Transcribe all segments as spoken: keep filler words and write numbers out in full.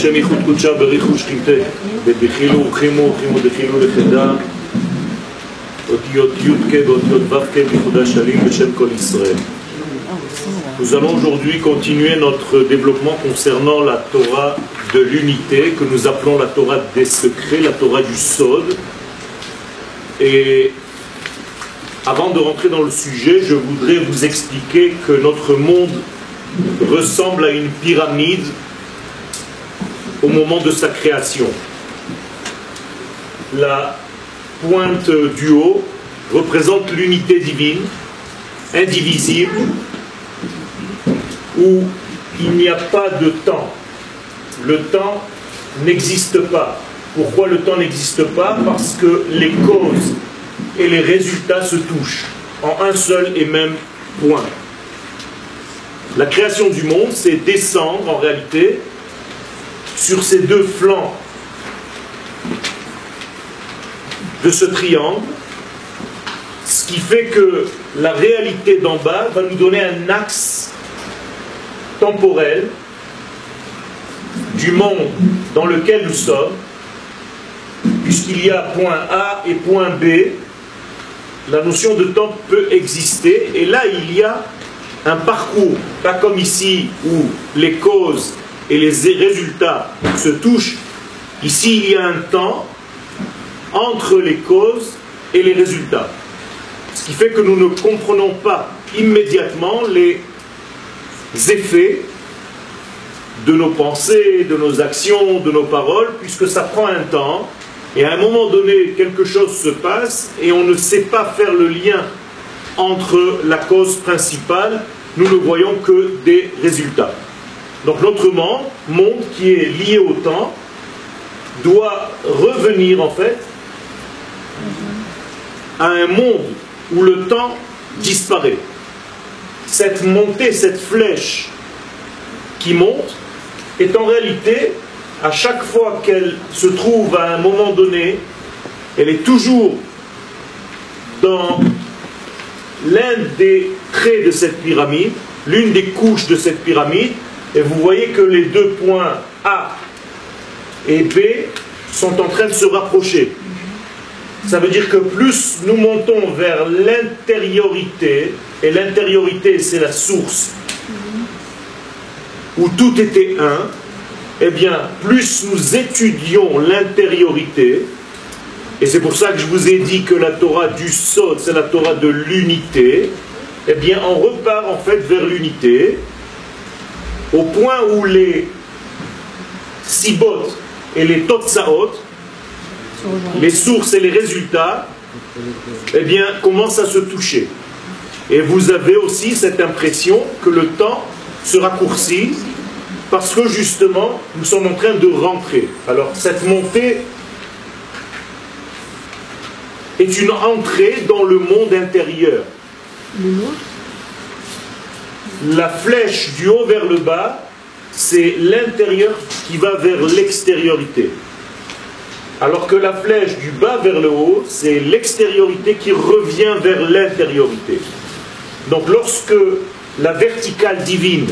השם ייחוד קודשה בריחו שכינתה ובחילו וחימו וחימו דחילו לחדה אותיות י' כ' ואותיות ו' כ' ייחודה שלים בשם כל ישראל. Nous allons aujourd'hui continuer notre développement concernant la Torah de l'unité que nous appelons la Torah des secrets, la Torah du Sod. Et avant de rentrer dans le sujet, je voudrais vous expliquer que notre monde ressemble à une pyramide au moment de sa création. La pointe du haut représente l'unité divine, indivisible, où il n'y a pas de temps. Le temps n'existe pas. Pourquoi le temps n'existe pas? Parce que les causes et les résultats se touchent en un seul et même point. La création du monde, c'est descendre en réalité sur ces deux flancs de ce triangle, ce qui fait que la réalité d'en bas va nous donner un axe temporel du monde dans lequel nous sommes, puisqu'il y a point A et point B, la notion de temps peut exister, et là il y a un parcours, pas comme ici où les causes et les résultats se touchent. Ici il y a un temps entre les causes et les résultats, ce qui fait que nous ne comprenons pas immédiatement les effets de nos pensées, de nos actions, de nos paroles, puisque ça prend un temps, et à un moment donné, quelque chose se passe, et on ne sait pas faire le lien entre la cause principale, nous ne voyons que des résultats. Donc notre monde, qui est lié au temps, doit revenir en fait à un monde où le temps disparaît. Cette montée, cette flèche qui monte, est en réalité, à chaque fois qu'elle se trouve à un moment donné, elle est toujours dans l'un des traits de cette pyramide, l'une des couches de cette pyramide, et vous voyez que les deux points A et B sont en train de se rapprocher. Ça veut dire que plus nous montons vers l'intériorité, et l'intériorité c'est la source où tout était un, eh bien plus nous étudions l'intériorité, et c'est pour ça que je vous ai dit que la Torah du Sod, c'est la Torah de l'unité, eh bien on repart en fait vers l'unité, au point où les sibot et les totsaot, les sources et les résultats, eh bien, commencent à se toucher. Et vous avez aussi cette impression que le temps se raccourcit parce que justement, nous sommes en train de rentrer. Alors, cette montée est une entrée dans le monde intérieur. La flèche du haut vers le bas, c'est l'intérieur qui va vers l'extériorité. Alors que la flèche du bas vers le haut, c'est l'extériorité qui revient vers l'intériorité. Donc lorsque la verticale divine,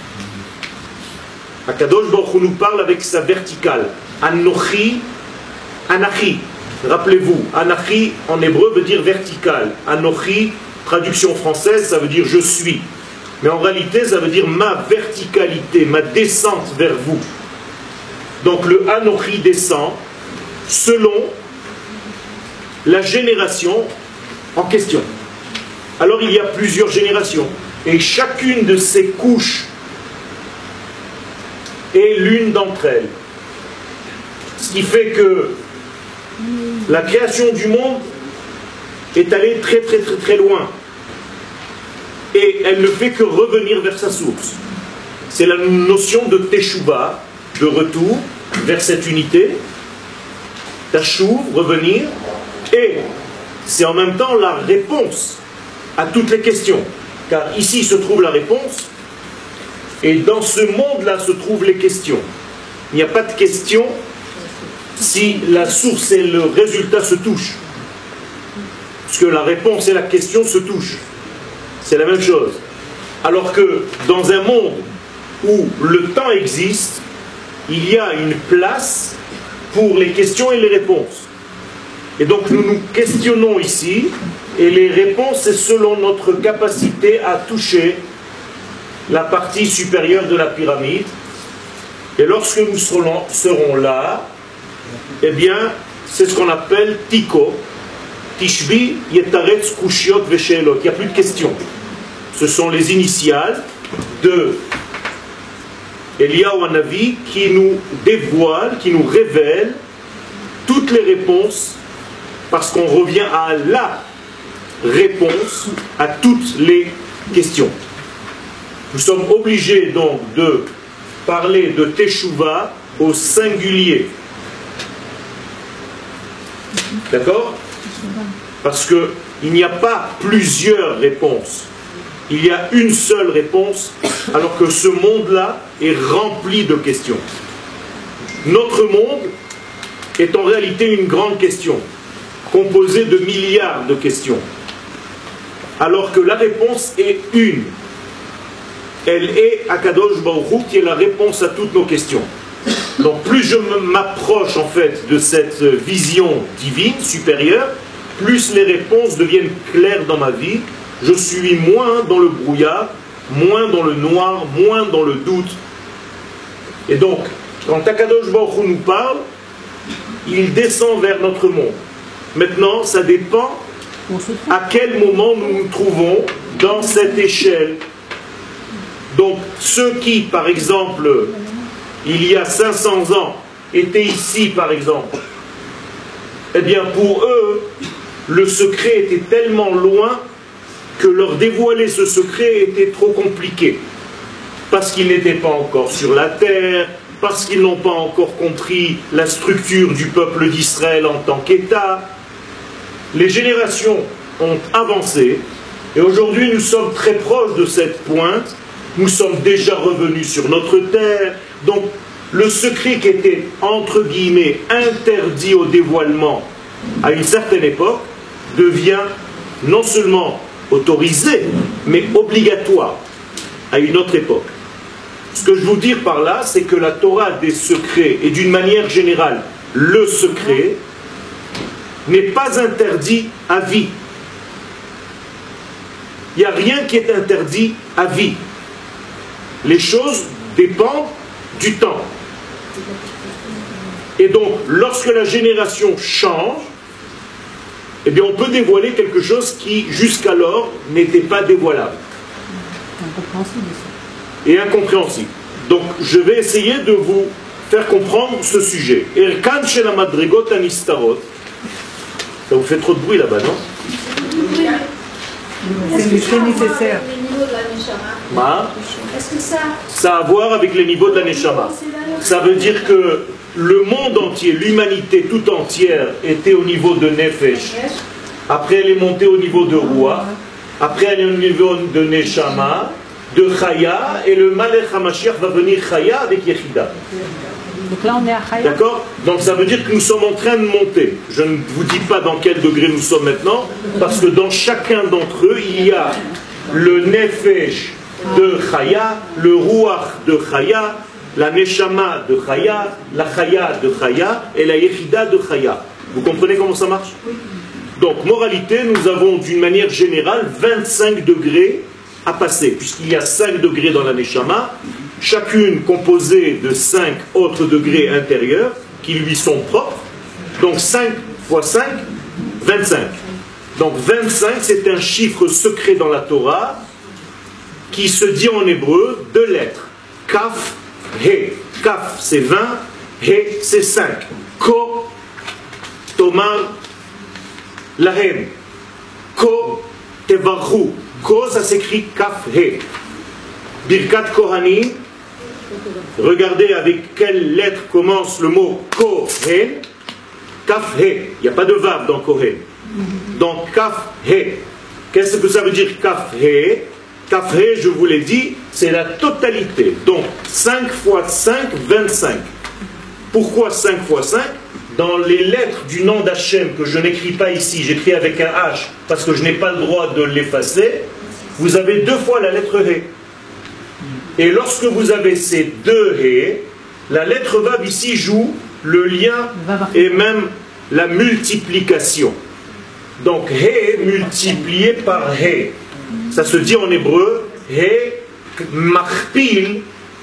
Akadosh Baruch Hu nous parle avec sa verticale, Anochi, Anachi, rappelez-vous, Anachi en hébreu veut dire verticale, Anochi, traduction française, ça veut dire je suis. Mais en réalité, ça veut dire ma verticalité, ma descente vers vous. Donc le Anochi descend selon la génération en question. Alors il y a plusieurs générations, et chacune de ces couches est l'une d'entre elles. Ce qui fait que la création du monde est allée très très très très loin, et elle ne fait que revenir vers sa source. C'est la notion de Teshuvah, de retour vers cette unité, Tachouv, revenir, et c'est en même temps la réponse à toutes les questions, car ici se trouve la réponse, et dans ce monde-là se trouvent les questions. Il n'y a pas de question si la source et le résultat se touchent, parce que la réponse et la question se touchent. C'est la même chose. Alors que dans un monde où le temps existe, il y a une place pour les questions et les réponses. Et donc nous nous questionnons ici, et les réponses, c'est selon notre capacité à toucher la partie supérieure de la pyramide. Et lorsque nous serons, serons là, eh bien, c'est ce qu'on appelle Tiko. Tishbi, Yetaretz, Kushiot, Veshelot. Il n'y a plus de questions. Ce sont les initiales de Eliyahu Hanavi qui nous dévoilent, qui nous révèlent toutes les réponses, parce qu'on revient à la réponse à toutes les questions. Nous sommes obligés donc de parler de Teshuvah au singulier. D'accord? Parce qu'il n'y a pas plusieurs réponses. Il y a une seule réponse, alors que ce monde-là est rempli de questions. Notre monde est en réalité une grande question, composée de milliards de questions. Alors que la réponse est une. Elle est Akadosh Baruch Hu, qui est la réponse à toutes nos questions. Donc plus je m'approche en fait de cette vision divine, supérieure, plus les réponses deviennent claires dans ma vie. Je suis moins dans le brouillard, moins dans le noir, moins dans le doute. Et donc, quand Akadosh Baruch Hu nous parle, il descend vers notre monde. Maintenant, ça dépend à quel moment nous nous trouvons dans cette échelle. Donc, ceux qui, par exemple, il y a cinq cents ans, étaient ici, par exemple, eh bien, pour eux, le secret était tellement loin que leur dévoiler ce secret était trop compliqué. Parce qu'ils n'étaient pas encore sur la terre, parce qu'ils n'ont pas encore compris la structure du peuple d'Israël en tant qu'État. Les générations ont avancé, et aujourd'hui nous sommes très proches de cette pointe. Nous sommes déjà revenus sur notre terre. Donc, le secret qui était, entre guillemets, interdit au dévoilement à une certaine époque, devient non seulement autorisé, mais obligatoire à une autre époque. Ce que je veux dire par là, c'est que la Torah des secrets, et d'une manière générale, le secret, n'est pas interdit à vie. Il n'y a rien qui est interdit à vie. Les choses dépendent du temps. Et donc, lorsque la génération change, eh bien, on peut dévoiler quelque chose qui, jusqu'alors, n'était pas dévoilable. Et incompréhensible. Donc, je vais essayer de vous faire comprendre ce sujet. Erkan shel hamadrigot hanistarot. Ça vous fait trop de bruit là-bas, non? C'est nécessaire. Ma? Ça a à voir avec les niveaux de la Neshama. Ça veut dire que le monde entier, l'humanité tout entière était au niveau de Nefesh. Après elle est montée au niveau de Ruach. Après elle est au niveau de Neshama, de Chaya. Et le Malech HaMashiach va venir Chaya avec Yechida. Donc là on est à Chaya. D'accord? Donc ça veut dire que nous sommes en train de monter. Je ne vous dis pas dans quel degré nous sommes maintenant, parce que dans chacun d'entre eux, il y a le Nefesh de Chaya, le Ruach de Chaya, la Neshama de Chaya, la Chaya de Chaya et la Yechida de Chaya. Vous comprenez comment ça marche? Donc, moralité, nous avons d'une manière générale vingt-cinq degrés à passer, puisqu'il y a cinq degrés dans la Neshama, chacune composée de cinq autres degrés intérieurs qui lui sont propres. Donc cinq fois cinq, vingt-cinq. Donc vingt-cinq, c'est un chiffre secret dans la Torah qui se dit en hébreu deux lettres. Kaf, He. Kaf, c'est vingt, He, c'est cinq. Ko, Tomar, Lahem. Ko, Tevarchu. Ko, ça s'écrit Kaf, He. Birkat Kohanim. Regardez avec quelle lettre commence le mot Kohen. Kaf, He. Il n'y a pas de vav dans Kohen. Donc Kaf, He. Qu'est-ce que ça veut dire Kaf, He? Kaf, He, je vous l'ai dit, c'est la totalité. Donc cinq fois cinq, vingt-cinq. Pourquoi cinq fois cinq? Dans les lettres du nom d'Hachem que je n'écris pas ici, j'écris avec un H parce que je n'ai pas le droit de l'effacer, vous avez deux fois la lettre He. Et lorsque vous avez ces deux He, La lettre Vav ici joue le lien et même la multiplication. Donc He multiplié par He. Ça se dit en hébreu He machpil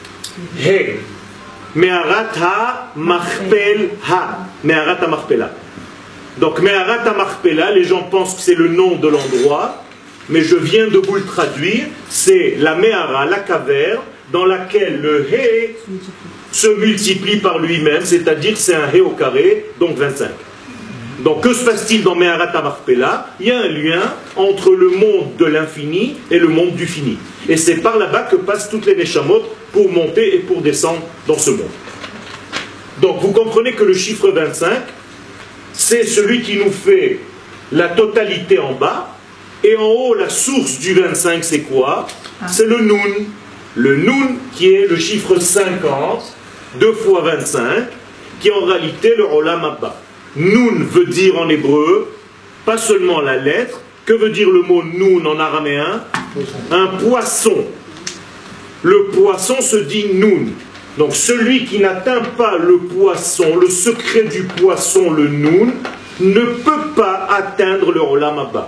He. Me'arat ha machpel ha. Me'arat ha machpela. Donc Me'arat ha machpela, les gens pensent que c'est le nom de l'endroit, mais je viens de vous le traduire. C'est la Me'ara, la caverne, dans laquelle le He se multiplie par lui-même, c'est-à-dire c'est un He au carré, donc vingt-cinq. Donc que se passe-t-il dans Me'arat HaMachpelah? Il y a un lien entre le monde de l'infini et le monde du fini. Et c'est par là-bas que passent toutes les Neshamot pour monter et pour descendre dans ce monde. Donc vous comprenez que le chiffre vingt-cinq, c'est celui qui nous fait la totalité en bas, et en haut, la source du vingt-cinq, c'est quoi? C'est le Nun. Le Nun qui est le chiffre cinquante, deux fois vingt-cinq, qui est en réalité le Olam Abba. Nun veut dire en hébreu, pas seulement la lettre, que veut dire le mot Nun en araméen? Un poisson. Le poisson se dit Nun. Donc celui qui n'atteint pas le poisson, le secret du poisson, le Nun, ne peut pas atteindre le Olam Abba.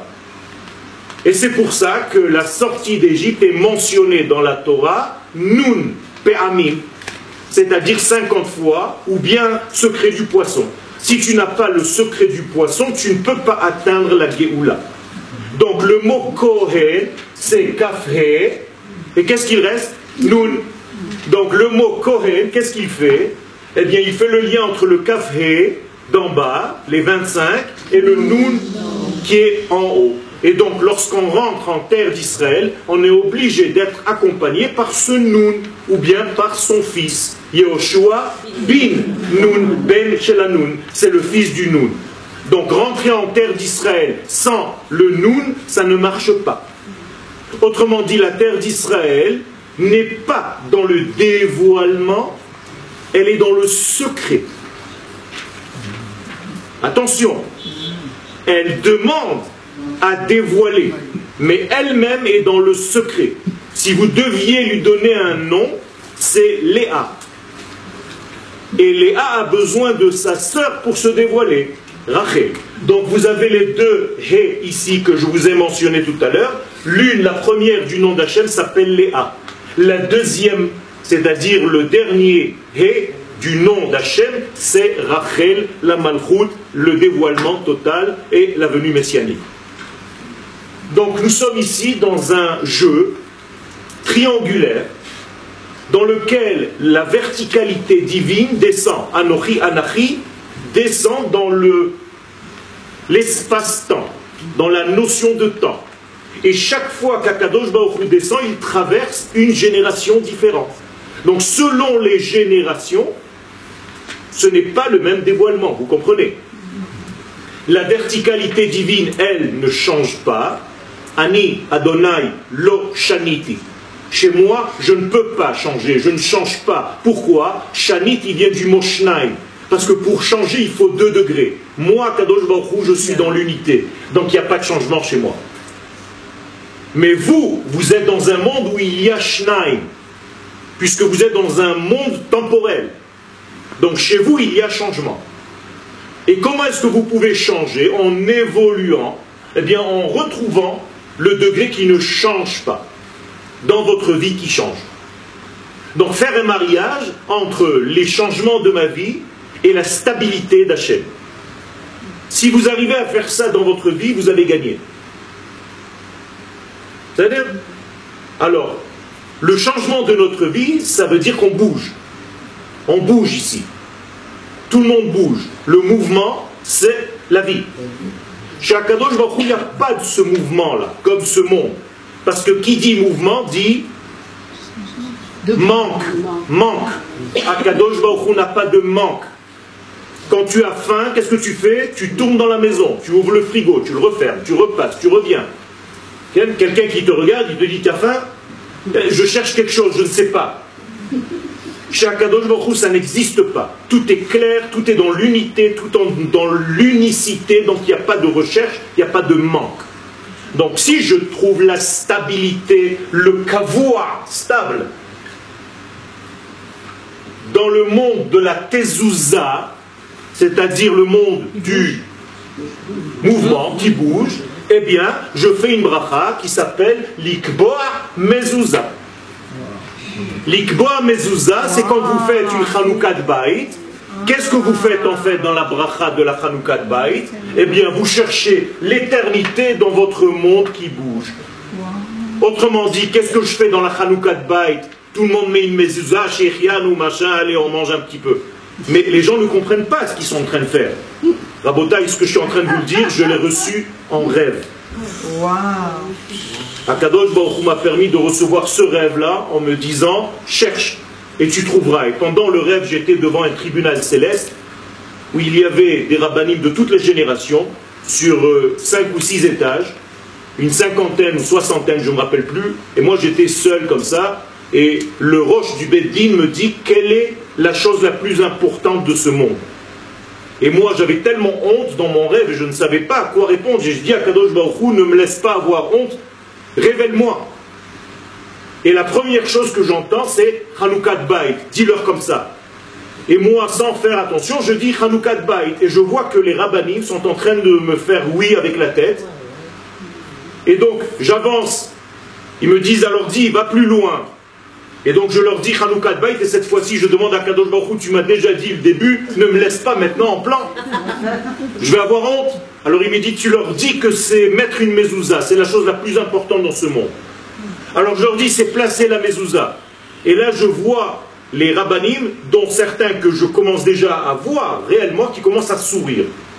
Et c'est pour ça que la sortie d'Égypte est mentionnée dans la Torah, Nun Pe'amim, c'est-à-dire cinquante fois, ou bien secret du poisson. Si tu n'as pas le secret du poisson, tu ne peux pas atteindre la Géoula. Donc le mot Kohen, c'est Kafhe, et qu'est-ce qu'il reste? Nun. Donc le mot Kohen, qu'est-ce qu'il fait? Eh bien, il fait le lien entre le Kafhe d'en bas, les vingt-cinq, et le Nun qui est en haut. Et donc, lorsqu'on rentre en terre d'Israël, on est obligé d'être accompagné par ce Nun, ou bien par son fils. Yehoshua bin Nun, ben Shelanun, c'est le fils du Nun. Donc, rentrer en terre d'Israël sans le Nun, ça ne marche pas. Autrement dit, la terre d'Israël n'est pas dans le dévoilement, elle est dans le secret. Attention, elle demande à dévoiler, mais elle-même est dans le secret. Si vous deviez lui donner un nom, c'est Léa. Et Léa a besoin de sa sœur pour se dévoiler, Rachel. Donc vous avez les deux He ici que je vous ai mentionné tout à l'heure. L'une, la première du nom d'Hachem, s'appelle Léa. La deuxième, c'est-à-dire le dernier He du nom d'Hachem, c'est Rachel, la Malchut, le dévoilement total et la venue messianique. Donc nous sommes ici dans un jeu triangulaire dans lequel la verticalité divine descend, Anochi, Anachi, descend dans le, l'espace-temps, dans la notion de temps. Et chaque fois qu'Akadosh Baruch Hu descend, il traverse une génération différente. Donc selon les générations, ce n'est pas le même dévoilement, vous comprenez? La verticalité divine, elle, ne change pas. Ani Adonai lo shaniti. Chez moi, je ne peux pas changer, je ne change pas. Pourquoi? Shanit, il vient du mot shnaim. Parce que pour changer, il faut deux degrés. Moi, Kadosh Baruch Hu, je suis dans l'unité. Donc il n'y a pas de changement chez moi. Mais vous, vous êtes dans un monde où il y a shnaim. Puisque vous êtes dans un monde temporel. Donc chez vous, il y a changement. Et comment est-ce que vous pouvez changer? En évoluant, eh bien en retrouvant le degré qui ne change pas dans votre vie qui change. Donc faire un mariage entre les changements de ma vie et la stabilité d'Hachem. Si vous arrivez à faire ça dans votre vie, vous avez gagné. C'est-à-dire, alors, le changement de notre vie, ça veut dire qu'on bouge. On bouge ici. Tout le monde bouge. Le mouvement, c'est la vie. Chez Akadosh Baruch Hu, il n'y a pas de ce mouvement-là, comme ce monde. Parce que qui dit mouvement, dit manque. Manque. Akadosh Baruch Hu n'a pas de manque. Quand tu as faim, qu'est-ce que tu fais? Tu tournes dans la maison, tu ouvres le frigo, tu le refermes, tu repasses, tu reviens. Quelqu'un qui te regarde, il te dit, tu as faim? Je cherche quelque chose, je ne sais pas. Chez Akadosh Baruch Hu, ça n'existe pas. Tout est clair, tout est dans l'unité, tout en, dans l'unicité, donc il n'y a pas de recherche, il n'y a pas de manque. Donc si je trouve la stabilité, le kavua stable, dans le monde de la tezouza, c'est-à-dire le monde du mouvement qui bouge, eh bien, je fais une bracha qui s'appelle l'ikboa mezouza. L'ikboa mezouza, c'est quand vous faites une chanoukat bait. Qu'est-ce que vous faites en fait dans la bracha de la chanoukat bait? Eh bien, vous cherchez l'éternité dans votre monde qui bouge. Autrement dit, qu'est-ce que je fais dans la chanoukat bait? Tout le monde met une mezouza, shechian ou machin, allez, on mange un petit peu. Mais les gens ne comprennent pas ce qu'ils sont en train de faire. Rabotaï, ce que je suis en train de vous le dire, je l'ai reçu en rêve. Wow. Akadosh Baruch Hu m'a permis de recevoir ce rêve-là en me disant « Cherche et tu trouveras ». Et pendant le rêve, j'étais devant un tribunal céleste où il y avait des rabbanim de toutes les générations sur euh, cinq ou six étages, une cinquantaine ou soixantaine, je ne me rappelle plus. Et moi, j'étais seul comme ça. Et le roche du Beddin me dit quelle est la chose la plus importante de ce monde. Et moi, j'avais tellement honte dans mon rêve et je ne savais pas à quoi répondre. J'ai dit à Kadosh Baruch Hu, ne me laisse pas avoir honte, révèle-moi. Et la première chose que j'entends, c'est Chanoukat Bait, dis-leur comme ça. Et moi, sans faire attention, je dis Chanoukat Bait. Et je vois que les rabbanim sont en train de me faire oui avec la tête. Et donc, j'avance. Ils me disent, alors dis, va plus loin. Et donc je leur dis Chanoukat Bait, et cette fois-ci je demande à Kadosh Baruch Hu, tu m'as déjà dit le début, ne me laisse pas maintenant en plan. Je vais avoir honte. Alors il me dit, tu leur dis que c'est mettre une mezouza, c'est la chose la plus importante dans ce monde. Alors je leur dis, c'est placer la mezouza. Et là je vois les rabbanim, dont certains que je commence déjà à voir réellement, qui commencent à sourire.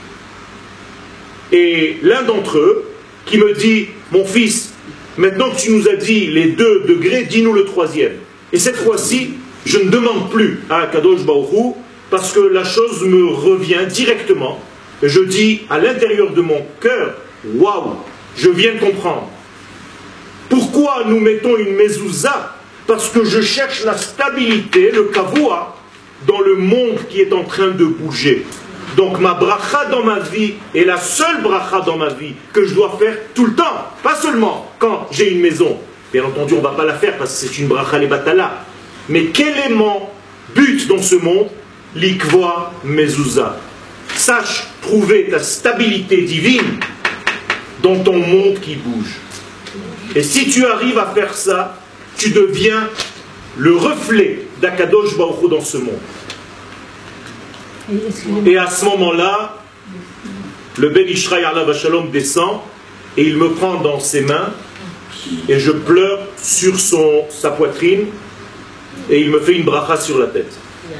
Et l'un d'entre eux, qui me dit, mon fils, maintenant que tu nous as dit les deux degrés, dis-nous le troisième. Et cette fois-ci, je ne demande plus à Kadosh Baruch Hu, parce que la chose me revient directement. Et je dis à l'intérieur de mon cœur, waouh, je viens de comprendre. Pourquoi nous mettons une mezouza? Parce que je cherche la stabilité, le kavua, dans le monde qui est en train de bouger. Donc ma bracha dans ma vie est la seule bracha dans ma vie que je dois faire tout le temps, pas seulement quand j'ai une maison. Bien entendu, on ne va pas la faire parce que c'est une bracha les batala. Mais quel est mon but dans ce monde? L'ikvoa mezouza. Sache trouver ta stabilité divine dans ton monde qui bouge. Et si tu arrives à faire ça, tu deviens le reflet d'Akadosh Baruch Hu dans ce monde. Et à ce moment-là, le Ben Ishraï Alav Shalom descend et il me prend dans ses mains et je pleure sur son, sa poitrine et il me fait une bracha sur la tête.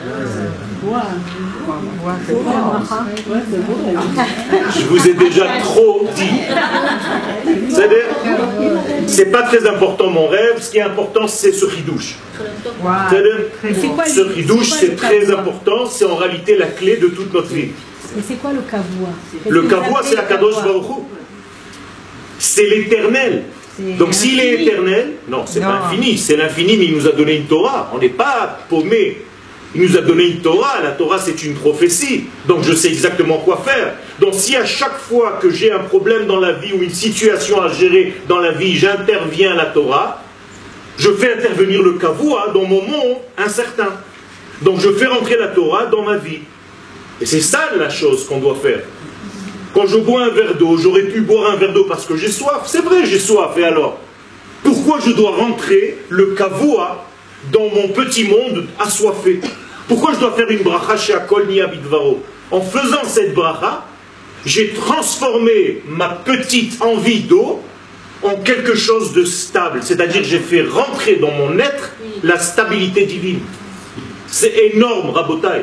Je vous ai déjà trop dit. C'est-à-dire, c'est pas très important mon rêve, ce qui est important c'est ce chidouche. C'est-à-dire, ce chidouche c'est très important, c'est en réalité la clé de toute notre vie. Mais c'est quoi le kavua? Le kavua c'est la Kadosh Baruch Hu. C'est l'éternel. Donc s'il est éternel, non, c'est pas infini, c'est l'infini, mais il nous a donné une Torah. On n'est pas paumé. Il nous a donné une Torah, la Torah c'est une prophétie, donc je sais exactement quoi faire. Donc si à chaque fois que j'ai un problème dans la vie ou une situation à gérer dans la vie, j'interviens à la Torah, je fais intervenir le kavua dans mon monde incertain. Donc je fais rentrer la Torah dans ma vie. Et c'est ça la chose qu'on doit faire. Quand je bois un verre d'eau, j'aurais pu boire un verre d'eau parce que j'ai soif. C'est vrai, j'ai soif, et alors? Pourquoi je dois rentrer le kavua dans mon petit monde assoiffé? Pourquoi je dois faire une bracha chez Akol Nia Bidvaro? En faisant cette bracha, j'ai transformé ma petite envie d'eau en quelque chose de stable. C'est-à-dire j'ai fait rentrer dans mon être la stabilité divine. C'est énorme, Rabotai.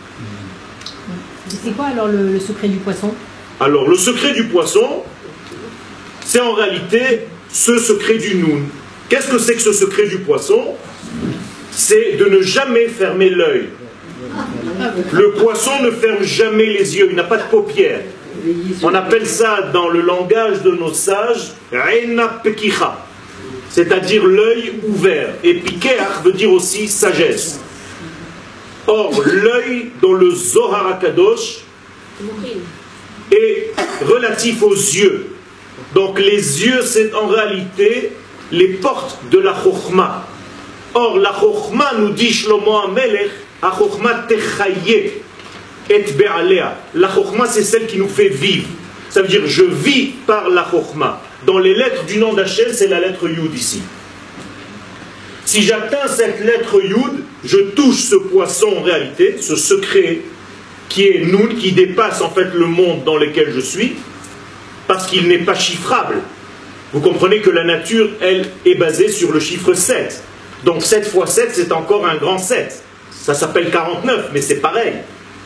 C'est quoi alors le, le secret du poisson? Alors le secret du poisson, c'est en réalité ce secret du Noun. Qu'est-ce que c'est que ce secret du poisson? C'est de ne jamais fermer l'œil. Le poisson ne ferme jamais les yeux, il n'a pas de paupières. On appelle ça dans le langage de nos sages Reina Pekicha, c'est-à-dire l'œil ouvert. Et Pikeach veut dire aussi sagesse. Or, l'œil dans le Zohar HaKadosh est relatif aux yeux. Donc les yeux, c'est en réalité les portes de la Chokhmah. Or, la Chokhmah, nous dit Shlomo HaMelech, Achokma techaye et be'alea. La chokma, c'est celle qui nous fait vivre. Ça veut dire je vis par la chokma. Dans les lettres du nom d'Hachem, c'est la lettre Yud ici. Si j'atteins cette lettre Yud, je touche ce poisson en réalité, ce secret qui est Nun, qui dépasse en fait le monde dans lequel je suis, parce qu'il n'est pas chiffrable. Vous comprenez que la nature, elle, est basée sur le chiffre sept. Donc sept fois sept, c'est encore un grand sept. Ça s'appelle quarante-neuf, mais c'est pareil.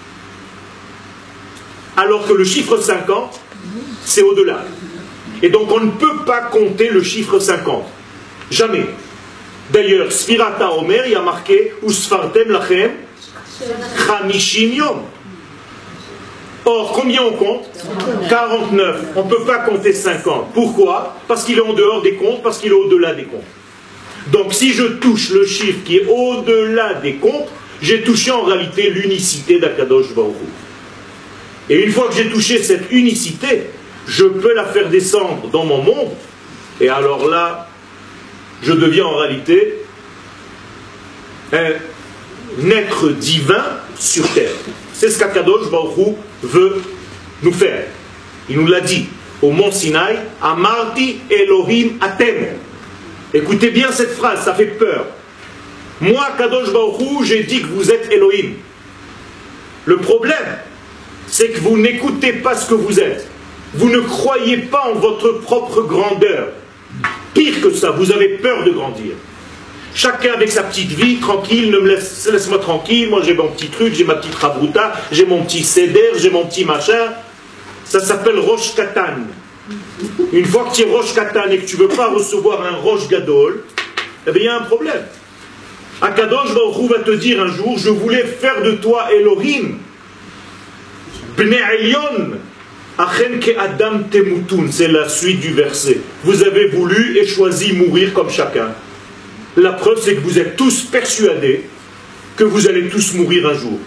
Alors que le chiffre cinquante, c'est au-delà. Et donc on ne peut pas compter le chiffre cinquante. Jamais. D'ailleurs, Sfirata Omer, il y a marqué Usfartem Lachem Chamishim Yom. Or, combien on compte? quarante-neuf. On ne peut pas compter cinquante. Pourquoi? Parce qu'il est en dehors des comptes, parce qu'il est au-delà des comptes. Donc, si je touche le chiffre qui est au-delà des comptes, j'ai touché en réalité l'unicité d'Akadosh Baruch Hu. Et une fois que j'ai touché cette unicité, je peux la faire descendre dans mon monde. Et alors là, je deviens en réalité un être divin sur terre. C'est ce qu'Akadosh Baruch Hu veut nous faire. Il nous l'a dit au mont Sinaï, Amarti Elohim Atem. Écoutez bien cette phrase, ça fait peur. Moi, Akadosh Baruch Hu, j'ai dit que vous êtes Elohim. Le problème, c'est que vous n'écoutez pas ce que vous êtes. Vous ne croyez pas en votre propre grandeur. Pire que ça, vous avez peur de grandir. Chacun avec sa petite vie, tranquille, ne me laisse, laisse-moi tranquille, moi j'ai mon petit truc, j'ai ma petite rabrouta, j'ai mon petit seder, j'ai mon petit machin. Ça s'appelle Rosh Katan. Une fois que tu es Rosh Katan et que tu ne veux pas recevoir un Rosh Gadol, eh bien il y a un problème. Akadosh Baruch Hu va te dire un jour, je voulais faire de toi Elohim, Bnei Elyon, Achen ke Adam temutun, c'est la suite du verset. Vous avez voulu et choisi mourir comme chacun. La preuve, c'est que vous êtes tous persuadés que vous allez tous mourir un jour.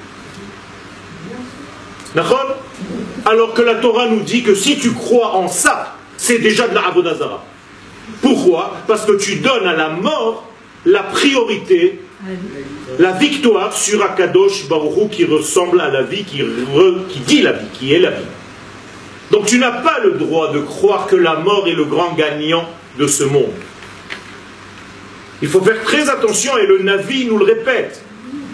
D'accord? Alors que la Torah nous dit que si tu crois en ça, c'est déjà de la Avodah Zara. Pourquoi? Parce que tu donnes à la mort la priorité, la victoire sur Akadosh Baruch Hu qui ressemble à la vie, qui, re, qui dit la vie, qui est la vie. Donc tu n'as pas le droit de croire que la mort est le grand gagnant de ce monde. Il faut faire très attention, et le Navi nous le répète.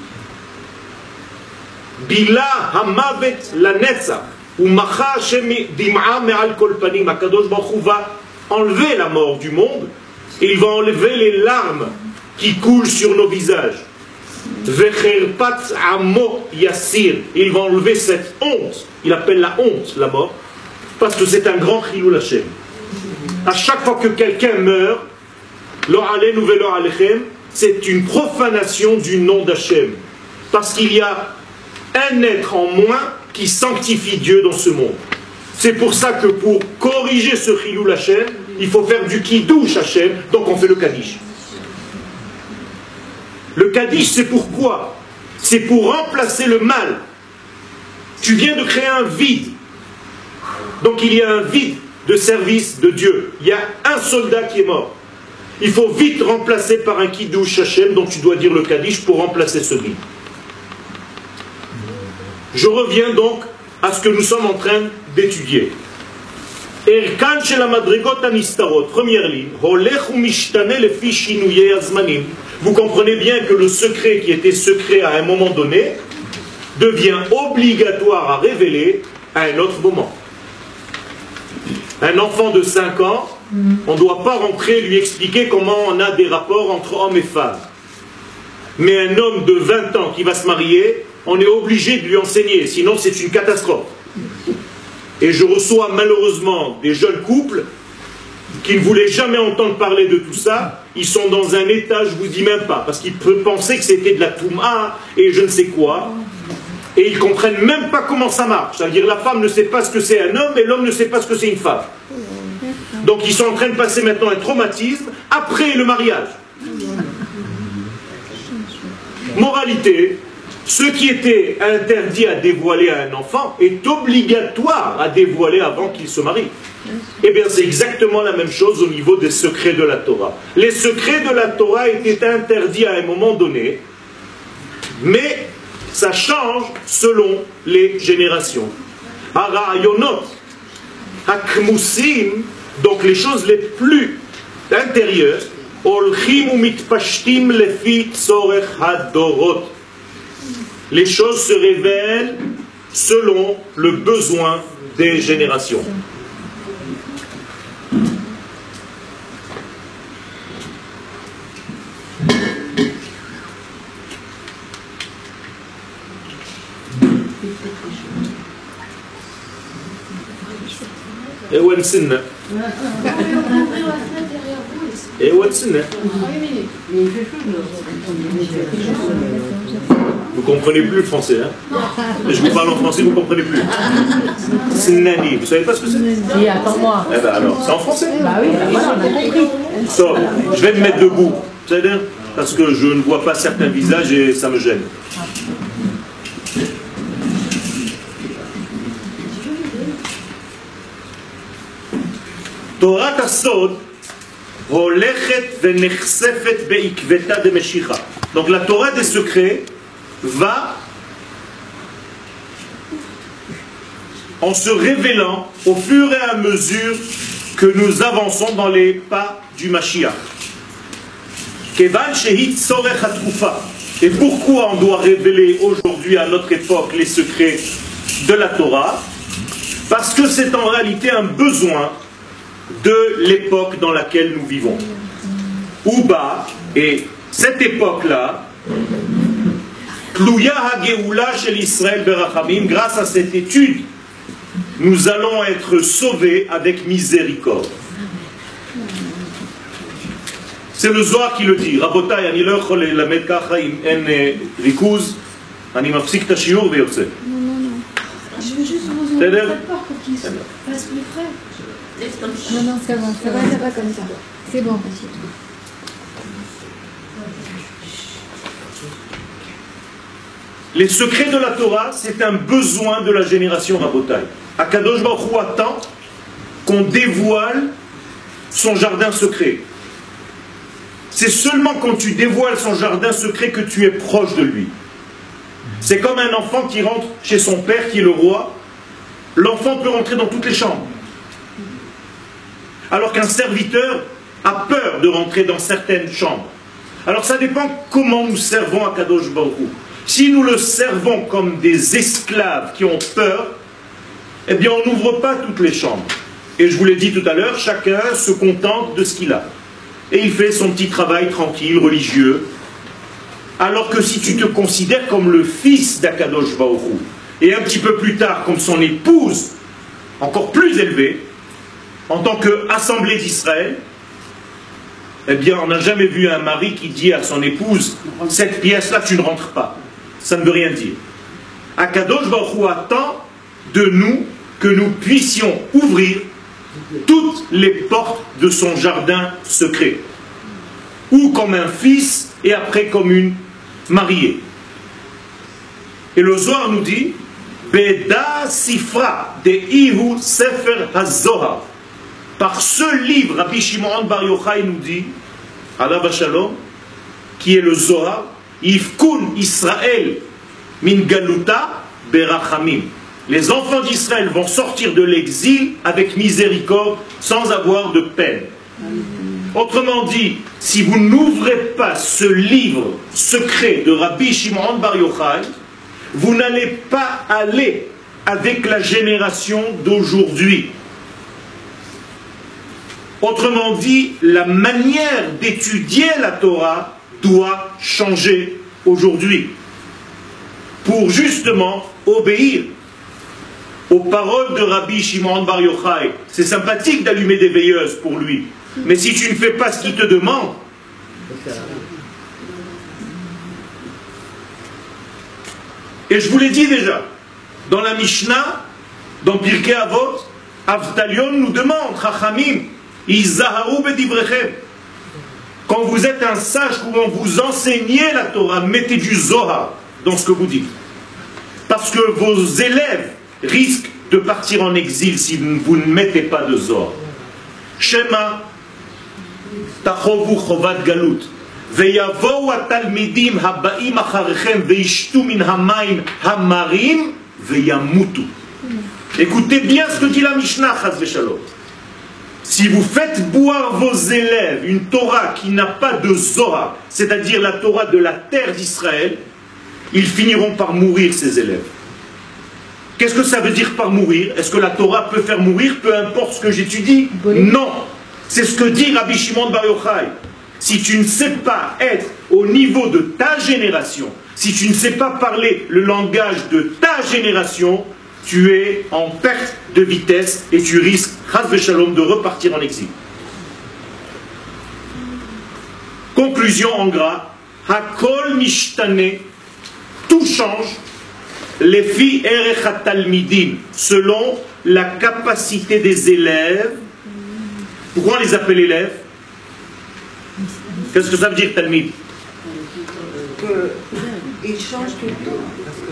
Bila hamavet la netza, ou macha Hashem dim'a me'al kol panim. Akadosh Baruch Hu va enlever la mort du monde, et il va enlever les larmes qui coulent sur nos visages. Vecherpat amo yassir. Il va enlever cette honte. Il appelle la honte la mort, parce que c'est un grand chilul Hashem. À chaque fois que quelqu'un meurt, c'est une profanation du nom d'Hachem. Parce qu'il y a un être en moins qui sanctifie Dieu dans ce monde. C'est pour ça que pour corriger ce chilul Hachem, il faut faire du kiddush Hachem, donc on fait le kaddish. Le kaddish, c'est pourquoi? C'est pour remplacer le mal. Tu viens de créer un vide. Donc il y a un vide de service de Dieu. Il y a un soldat qui est mort. Il faut vite remplacer par un kiddush Hashem, dont tu dois dire le kaddish pour remplacer ce vide. Je reviens donc à ce que nous sommes en train d'étudier. Erkan shel hamadrigot hanistarot, première ligne. Holech umishtane lefi shinuyei hazmanim. Vous comprenez bien que le secret qui était secret à un moment donné devient obligatoire à révéler à un autre moment. Un enfant de cinq ans, on ne doit pas rentrer lui expliquer comment on a des rapports entre hommes et femmes. Mais un homme de vingt ans qui va se marier, on est obligé de lui enseigner, sinon c'est une catastrophe. Et je reçois malheureusement des jeunes couples qui ne voulaient jamais entendre parler de tout ça. Ils sont dans un état, je ne vous dis même pas, parce qu'ils pensaient que c'était de la touma et je ne sais quoi. Et ils ne comprennent même pas comment ça marche. C'est-à-dire la femme ne sait pas ce que c'est un homme et l'homme ne sait pas ce que c'est une femme. Donc ils sont en train de passer maintenant un traumatisme après le mariage. Moralité, ce qui était interdit à dévoiler à un enfant est obligatoire à dévoiler avant qu'il se marie. Eh bien c'est exactement la même chose au niveau des secrets de la Torah. Les secrets de la Torah étaient interdits à un moment donné, mais ça change selon les générations. Harayonot, hakmusim, donc les choses les plus intérieures, olchim ou mitpashtim lefi tzorech hadorot. Les choses se révèlent selon le besoin des générations. Et où est-ce que Et où est-ce que vous comprenez plus le français, hein? Je vous parle en français, vous ne comprenez plus. Snani, vous savez pas ce que c'est? Si, attends-moi. Eh ben alors, c'est en français? Bah oui, bah voilà, on a compris. So, je vais me mettre debout, c'est-à-dire parce que je ne vois pas certains visages et ça me gêne. Torah Tasod holechet venechsefet beikveta de Meshicha. Donc la Torah des secrets va en se révélant au fur et à mesure que nous avançons dans les pas du Mashiach. Kevan shehit sorech hatrufa. Et pourquoi on doit révéler aujourd'hui à notre époque les secrets de la Torah? Parce que c'est en réalité un besoin de l'époque dans laquelle nous vivons. Ouba, et cette époque-là, Tlouya Hageoula chez l'Israël Berachamim, grâce à cette étude, nous allons être sauvés avec miséricorde. C'est le Zohar qui le dit. Rabotai, ani lo yachol lelamed kacha im en rikuz, ani mafsik ta shiur veyotze. Non, non, non. Je veux juste vous ouvrir cette porte pour qu'il se fasse plus frais. Non, non, c'est bon, ça va, ça va comme ça. C'est bon. Les secrets de la Torah, c'est un besoin de la génération Rabotai. Akadosh Baruch Hu attend qu'on dévoile son jardin secret. C'est seulement quand tu dévoiles son jardin secret que tu es proche de lui. C'est comme un enfant qui rentre chez son père, qui est le roi. L'enfant peut rentrer dans toutes les chambres. Alors qu'un serviteur a peur de rentrer dans certaines chambres. Alors ça dépend comment nous servons à Kadosh Baruch Hu. Si nous le servons comme des esclaves qui ont peur, eh bien on n'ouvre pas toutes les chambres. Et je vous l'ai dit tout à l'heure, chacun se contente de ce qu'il a. Et il fait son petit travail tranquille, religieux. Alors que si tu te considères comme le fils d'Akadosh Baruch Hu, et un petit peu plus tard comme son épouse, encore plus élevée, en tant qu'assemblée d'Israël, eh bien, on n'a jamais vu un mari qui dit à son épouse, cette pièce-là, tu ne rentres pas. Ça ne veut rien dire. Akadosh Baruch Hu attend de nous que nous puissions ouvrir toutes les portes de son jardin secret. Ou comme un fils, et après comme une mariée. Et le Zohar nous dit, Beda Sifra de Ihu Sefer HaZohar. Par ce livre, Rabbi Shimon Bar Yochai nous dit, Alav Shalom, qui est le Zohar, Yifkun Israël min galuta berachamim. Les enfants d'Israël vont sortir de l'exil avec miséricorde, sans avoir de peine. Autrement dit, si vous n'ouvrez pas ce livre secret de Rabbi Shimon Bar Yochai, vous n'allez pas aller avec la génération d'aujourd'hui. Autrement dit, la manière d'étudier la Torah doit changer aujourd'hui pour justement obéir aux paroles de Rabbi Shimon Bar Yochai. C'est sympathique d'allumer des veilleuses pour lui, mais si tu ne fais pas ce qu'il te demande, et je vous l'ai dit déjà, dans la Mishnah, dans Pirkei Avot, Avtalion nous demande, Chachamim, Izaharu bedivrechem. Quand vous êtes un sage, quand vous enseignez la Torah, mettez du Zohar dans ce que vous dites. Parce que vos élèves risquent de partir en exil si vous ne mettez pas de Zohar. Shema, tachovu chovat galut, ויבואו התלמידים הבאים אחריכם וישתו מן המים המרים וימותו. Écoutez bien ce que dit la Mishnah, Chas v'Shalom. Si vous faites boire vos élèves une Torah qui n'a pas de Zohar, c'est-à-dire la Torah de la terre d'Israël, ils finiront par mourir, ces élèves. Qu'est-ce que ça veut dire par mourir? Est-ce que la Torah peut faire mourir, peu importe ce que j'étudie? Non. C'est ce que dit Rabbi Shimon Bar Yochai. Si tu ne sais pas être au niveau de ta génération, si tu ne sais pas parler le langage de ta génération, tu es en perte de vitesse et tu risques, chas v'shalom, de repartir en exil. Conclusion en gras, Hakol mishtane, tout change, les filles erech hatalmidim, selon la capacité des élèves. Pourquoi on les appelle élèves? Qu'est-ce que ça veut dire talmid? Ils changent tout le temps.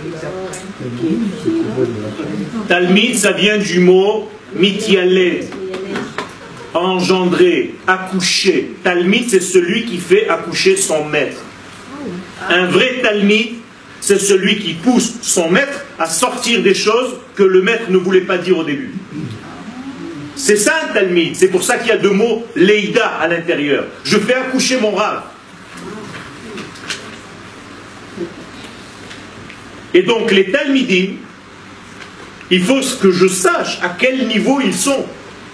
Talmid, ça vient du mot mityaled, engendrer, accoucher. Talmid, c'est celui qui fait accoucher son maître. Un vrai talmid, c'est celui qui pousse son maître à sortir des choses que le maître ne voulait pas dire au début. C'est ça un talmid. C'est pour ça qu'il y a deux mots leïda à l'intérieur. Je fais accoucher mon rav. Et donc les talmidim, il faut que je sache à quel niveau ils sont.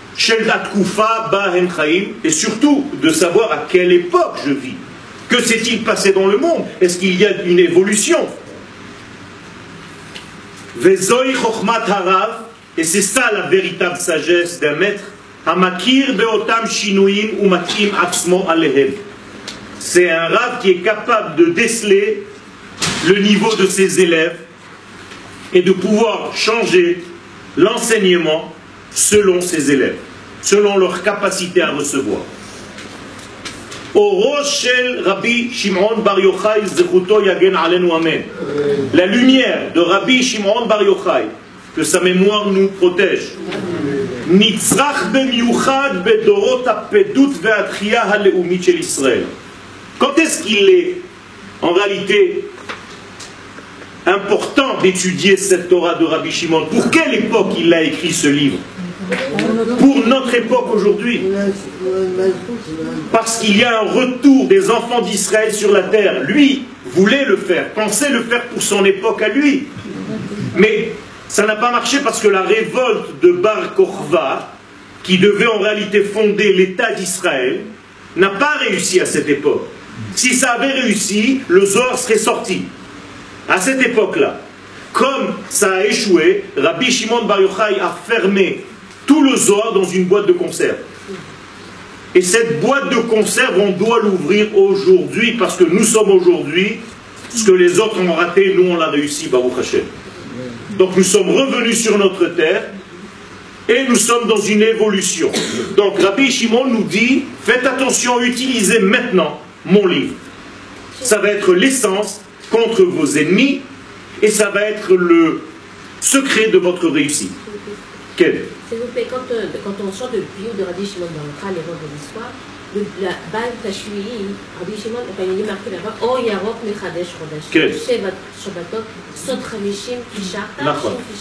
Et surtout de savoir à quelle époque je vis. Que s'est-il passé dans le monde? Est-ce qu'il y a une évolution? Et c'est ça la véritable sagesse d'un maître. C'est un rav qui est capable de déceler le niveau de ses élèves et de pouvoir changer l'enseignement selon ses élèves, selon leur capacité à recevoir. Au Rochel Rabbi Shimon Bar Yochai Zechuto Yagen Alenu Amen. La lumière de Rabbi Shimon Bar Yochai, que sa mémoire nous protège. Nitzrach b'miuchad bedorot hapedut ve'atchia haleumit shel Israël. Quand est-ce qu'il est en réalité important d'étudier cette Torah de Rabbi Shimon? Pour quelle époque il a écrit ce livre? Pour notre époque aujourd'hui. Parce qu'il y a un retour des enfants d'Israël sur la terre. Lui voulait le faire, pensait le faire pour son époque à lui. Mais ça n'a pas marché parce que la révolte de Bar Kokhba, qui devait en réalité fonder l'État d'Israël, n'a pas réussi à cette époque. Si ça avait réussi, le Zohar serait sorti. À cette époque-là, comme ça a échoué, Rabbi Shimon Bar Yochai a fermé tout le Zohar dans une boîte de conserve. Et cette boîte de conserve, on doit l'ouvrir aujourd'hui, parce que nous sommes aujourd'hui, ce que les autres ont raté, nous on l'a réussi, Baruch Hashem. Donc nous sommes revenus sur notre terre, et nous sommes dans une évolution. Donc Rabbi Shimon nous dit, faites attention, utilisez maintenant mon livre. Ça va être l'essence contre vos ennemis, et ça va être le secret de votre réussite. Quel? S'il vous plaît, quand, euh, quand on chante le bio de Rabbi Shimon Bar Yochai, les vendredis soirs, la Baal Tashui, Rabbi Shimon, enfin, il est marqué là-bas, O Yarok Mechadesh Chodesh. Quel? Shabbatot, Sot Hamishim, Kisharta,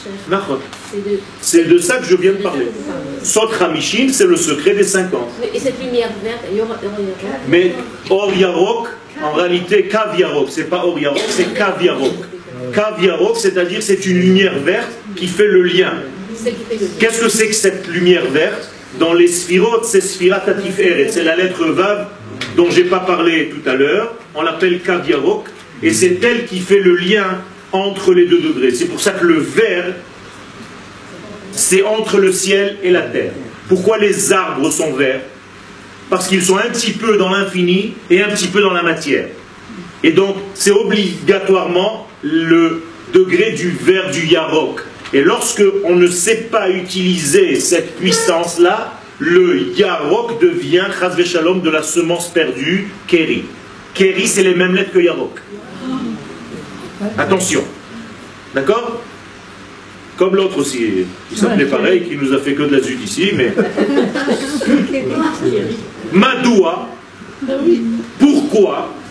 C'est de ça que je viens de parler. Sot Hamishim, c'est le secret des cinquante. Et cette lumière verte, mais Or Yarok, en réalité, Kav Yarok, c'est pas Or Yarok, c'est Kav Yarok. Kav Yarok, c'est-à-dire c'est une lumière verte qui fait le lien. Qu'est-ce que c'est que cette lumière verte? Dans les sphirotes, c'est Sphirat Atiferet, c'est la lettre Vav dont j'ai pas parlé tout à l'heure, on l'appelle Kav Yarok, et c'est elle qui fait le lien entre les deux degrés. C'est pour ça que le vert, c'est entre le ciel et la terre. Pourquoi les arbres sont verts? Parce qu'ils sont un petit peu dans l'infini et un petit peu dans la matière. Et donc, c'est obligatoirement le degré du vert du Yarok. Et lorsque on ne sait pas utiliser cette puissance-là, le Yarok devient, chas v'shalom, de la semence perdue, Keri. Keri, c'est les mêmes lettres que Yarok. Attention. D'accord? Comme l'autre aussi, il s'appelait pareil, qui nous a fait que de la zut ici, mais... Madoua, pourquoi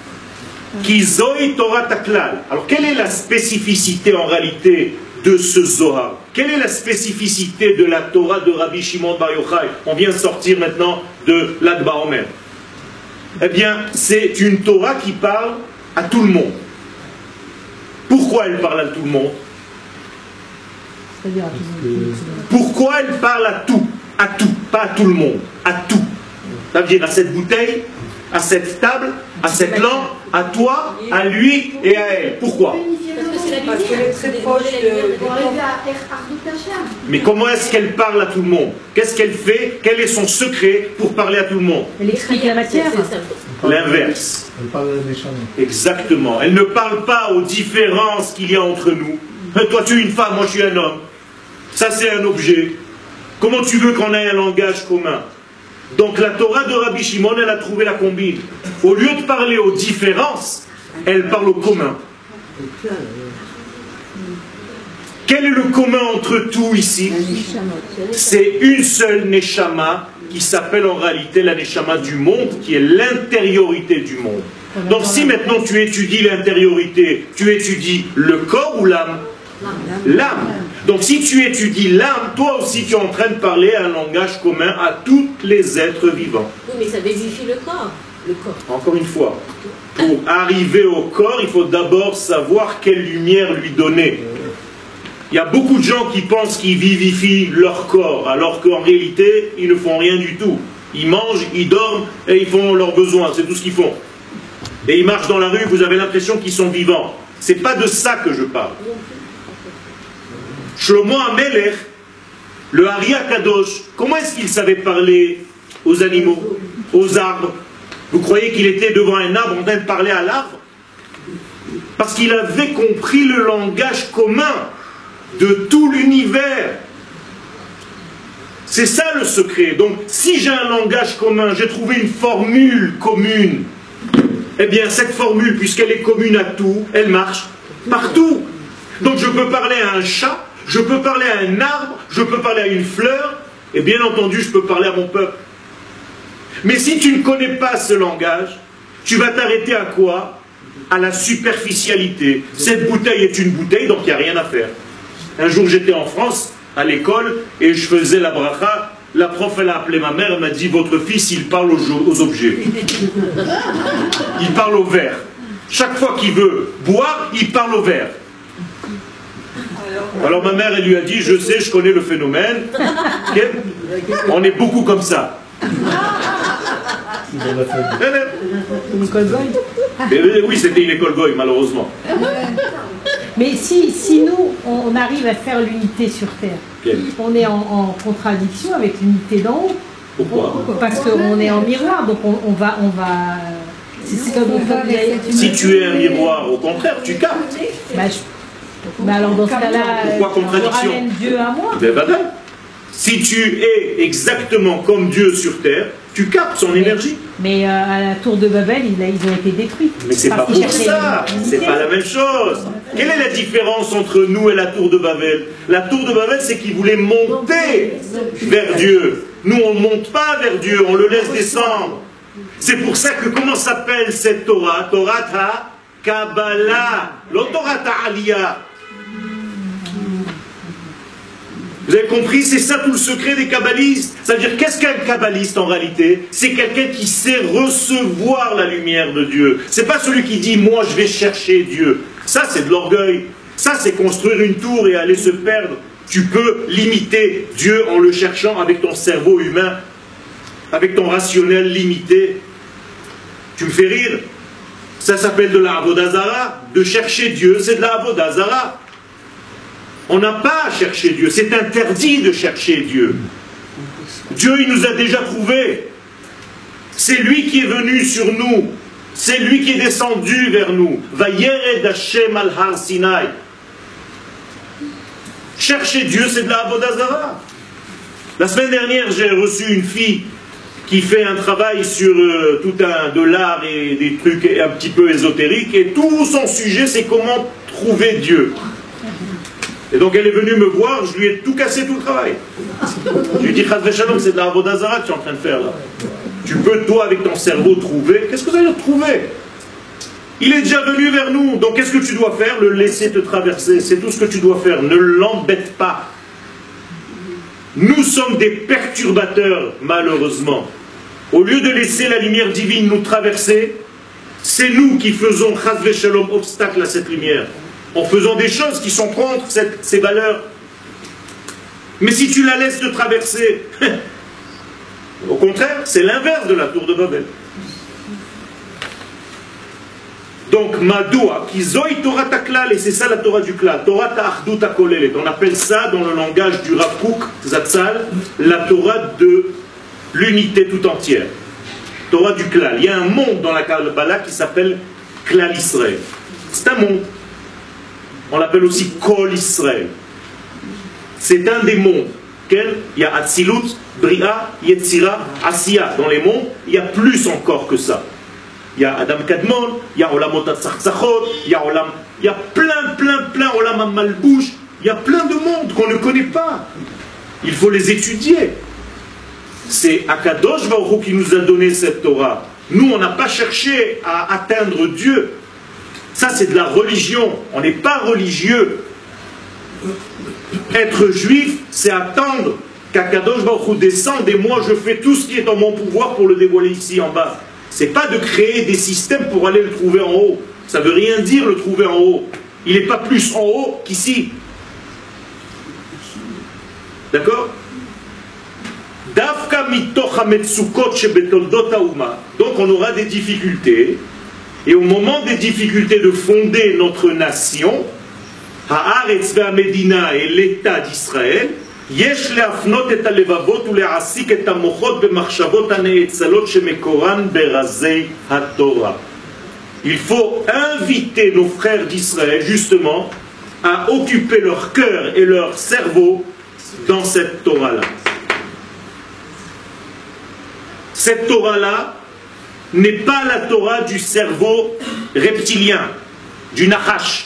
Ki zoi Torah taklal. Alors, quelle est la spécificité en réalité de ce Zohar? Quelle est la spécificité de la Torah de Rabbi Shimon Bar Yochai? On vient de sortir maintenant de Lag BaOmer. Eh bien, c'est une Torah qui parle à tout le monde. Pourquoi elle parle à tout le monde? C'est-à-dire à tout le monde. Pourquoi elle parle à tout? À tout, pas à tout le monde, à tout. Ça veut dire à cette bouteille, à cette table, à cette lampe, à toi, à lui et à elle. Pourquoi? Parce qu'elle est très proche de... Pour arriver à Ardut Hashem. Mais comment est-ce qu'elle parle à tout le monde? Qu'est-ce qu'elle fait? Quel est son secret pour parler à tout le monde? Elle explique la matière. L'inverse. Elle parle à des chamans. Exactement. Elle ne parle pas aux différences qu'il y a entre nous. Toi tu es une femme, moi je suis un homme. Ça c'est un objet. Comment tu veux qu'on ait un langage commun? Donc la Torah de Rabbi Shimon, elle a trouvé la combine. Au lieu de parler aux différences, elle parle au commun. Quel est le commun entre tout ici? C'est une seule Neshama qui s'appelle en réalité la Neshama du monde, qui est l'intériorité du monde. Donc si maintenant tu étudies l'intériorité, tu étudies le corps ou l'âme? L'âme. Donc si tu étudies l'âme, toi aussi tu es en train de parler un langage commun à tous les êtres vivants. Oui, mais ça vérifie le corps. Le corps. Encore une fois, pour arriver au corps, il faut d'abord savoir quelle lumière lui donner. Il y a beaucoup de gens qui pensent qu'ils vivifient leur corps, alors qu'en réalité, ils ne font rien du tout. Ils mangent, ils dorment et ils font leurs besoins, c'est tout ce qu'ils font. Et ils marchent dans la rue, vous avez l'impression qu'ils sont vivants. C'est pas de ça que je parle. Shlomo HaMelech, le Ari HaKadosh, comment est-ce qu'il savait parler aux animaux, aux arbres? Vous croyez qu'il était devant un arbre en train de parler à l'arbre? Parce qu'il avait compris le langage commun de tout l'univers. C'est ça le secret. Donc, si j'ai un langage commun, j'ai trouvé une formule commune, eh bien, cette formule, puisqu'elle est commune à tout, elle marche partout. Donc, je peux parler à un chat, je peux parler à un arbre, je peux parler à une fleur, et bien entendu, je peux parler à mon peuple. Mais si tu ne connais pas ce langage, tu vas t'arrêter à quoi? À la superficialité. Cette bouteille est une bouteille, donc il n'y a rien à faire. Un jour, j'étais en France, à l'école, et je faisais la bracha. La prof, elle a appelé ma mère, elle m'a dit, votre fils, il parle aux, aux objets. Il parle au verre. Chaque fois qu'il veut boire, il parle au verre. Alors ma mère, elle lui a dit, je sais, je connais le phénomène. Okay? On est beaucoup comme ça. Une école goy. Oui, c'était une école goy, malheureusement. Mais si, si nous, on arrive à faire l'unité sur Terre, Quelle? on est en, en contradiction avec l'unité d'en haut. Pourquoi? Parce qu'on est en miroir, donc on, on va... On va c'est comme on peut... Si tu es un miroir, au contraire, tu captes. Bah, je... bah alors dans ce cas-là, pourquoi contradiction? ramène Dieu à moi. Ben, ben, ben. Si tu es exactement comme Dieu sur terre, tu captes son énergie. Mais euh, à la tour de Babel, ils, ils ont été détruits. Mais c'est pas pour ça, c'est pas la même chose. Quelle est la différence entre nous et la tour de Babel? La tour de Babel, c'est qu'ils voulaient monter vers Dieu. Nous, on ne monte pas vers Dieu, on le laisse descendre. C'est pour ça que, comment s'appelle cette Torah? Torah ta Kabbalah, la Torah ta Aliyah. Vous avez compris? C'est ça tout le secret des kabbalistes. C'est-à-dire, qu'est-ce qu'un kabbaliste en réalité? C'est quelqu'un qui sait recevoir la lumière de Dieu. C'est pas celui qui dit, moi je vais chercher Dieu. Ça c'est de l'orgueil. Ça c'est construire une tour et aller se perdre. Tu peux limiter Dieu en le cherchant avec ton cerveau humain, avec ton rationnel limité. Tu me fais rire? Ça s'appelle de la avodah zara. De chercher Dieu, c'est de la avodah zara. On n'a pas à chercher Dieu, c'est interdit de chercher Dieu. Dieu, il nous a déjà prouvé. C'est lui qui est venu sur nous. C'est lui qui est descendu vers nous. Vayered Hashem al har Sinai. Chercher Dieu, c'est de la avodah zara. La semaine dernière, j'ai reçu une fille qui fait un travail sur euh, tout un de l'art et des trucs un petit peu ésotériques, et tout son sujet, c'est comment trouver Dieu. Et donc elle est venue me voir, je lui ai tout cassé, tout le travail. Je lui ai dit, Chas v'Shalom, c'est de la avodah zara que tu es en train de faire là. Tu peux, toi, avec ton cerveau, trouver. Qu'est-ce que ça veut dire trouver? Il est déjà venu vers nous. Donc qu'est-ce que tu dois faire? Le laisser te traverser. C'est tout ce que tu dois faire. Ne l'embête pas. Nous sommes des perturbateurs, malheureusement. Au lieu de laisser la lumière divine nous traverser, c'est nous qui faisons chas v'shalom obstacle à cette lumière, en faisant des choses qui sont contre cette, ces valeurs. Mais si tu la laisses te traverser, au contraire, c'est l'inverse de la tour de Babel. Donc, Madoua, qui zoi Torah taklal, et c'est ça la Torah du klal, Torah ta'achdut hakolelet. On appelle ça, dans le langage du Rav Kook Zatzal, la Torah de l'unité tout entière. Torah du klal. Il y a un monde dans la Kabbalah qui s'appelle Klal Israël. C'est un monde. On l'appelle aussi Kol Israël. C'est un des mondes. Il y a Atzilut, Bria, Yetzira, Asiya. Dans les mondes, il y a plus encore que ça. Il y a Adam Kadmon, il y a Olamot Atzachzachot, il y a Olam, il y a plein, plein, plein Olam Malbouch, il y a plein de mondes qu'on ne connaît pas. Il faut les étudier. C'est Akadosh Baruch Hu qui nous a donné cette Torah. Nous, on n'a pas cherché à atteindre Dieu. Ça, c'est de la religion. On n'est pas religieux. Être juif, c'est attendre qu'Akadosh Baruch Hu descende et moi, je fais tout ce qui est en mon pouvoir pour le dévoiler ici en bas. C'est pas de créer des systèmes pour aller le trouver en haut. Ça veut rien dire le trouver en haut. Il n'est pas plus en haut qu'ici. D'accord? Donc on aura des difficultés. Et au moment des difficultés de fonder notre nation, Haaretz ve'Amedina et l'État d'Israël, יש להפנות את הלבבות ולהעסיק את המוחות במחשבות הנאצלות שמקורן ברזי התורה. Il faut inviter nos frères d'Israël justement à occuper leur cœur et leur cerveau dans cette Torah-là. Cette Torah-là n'est pas la Torah du cerveau reptilien, du Nachash.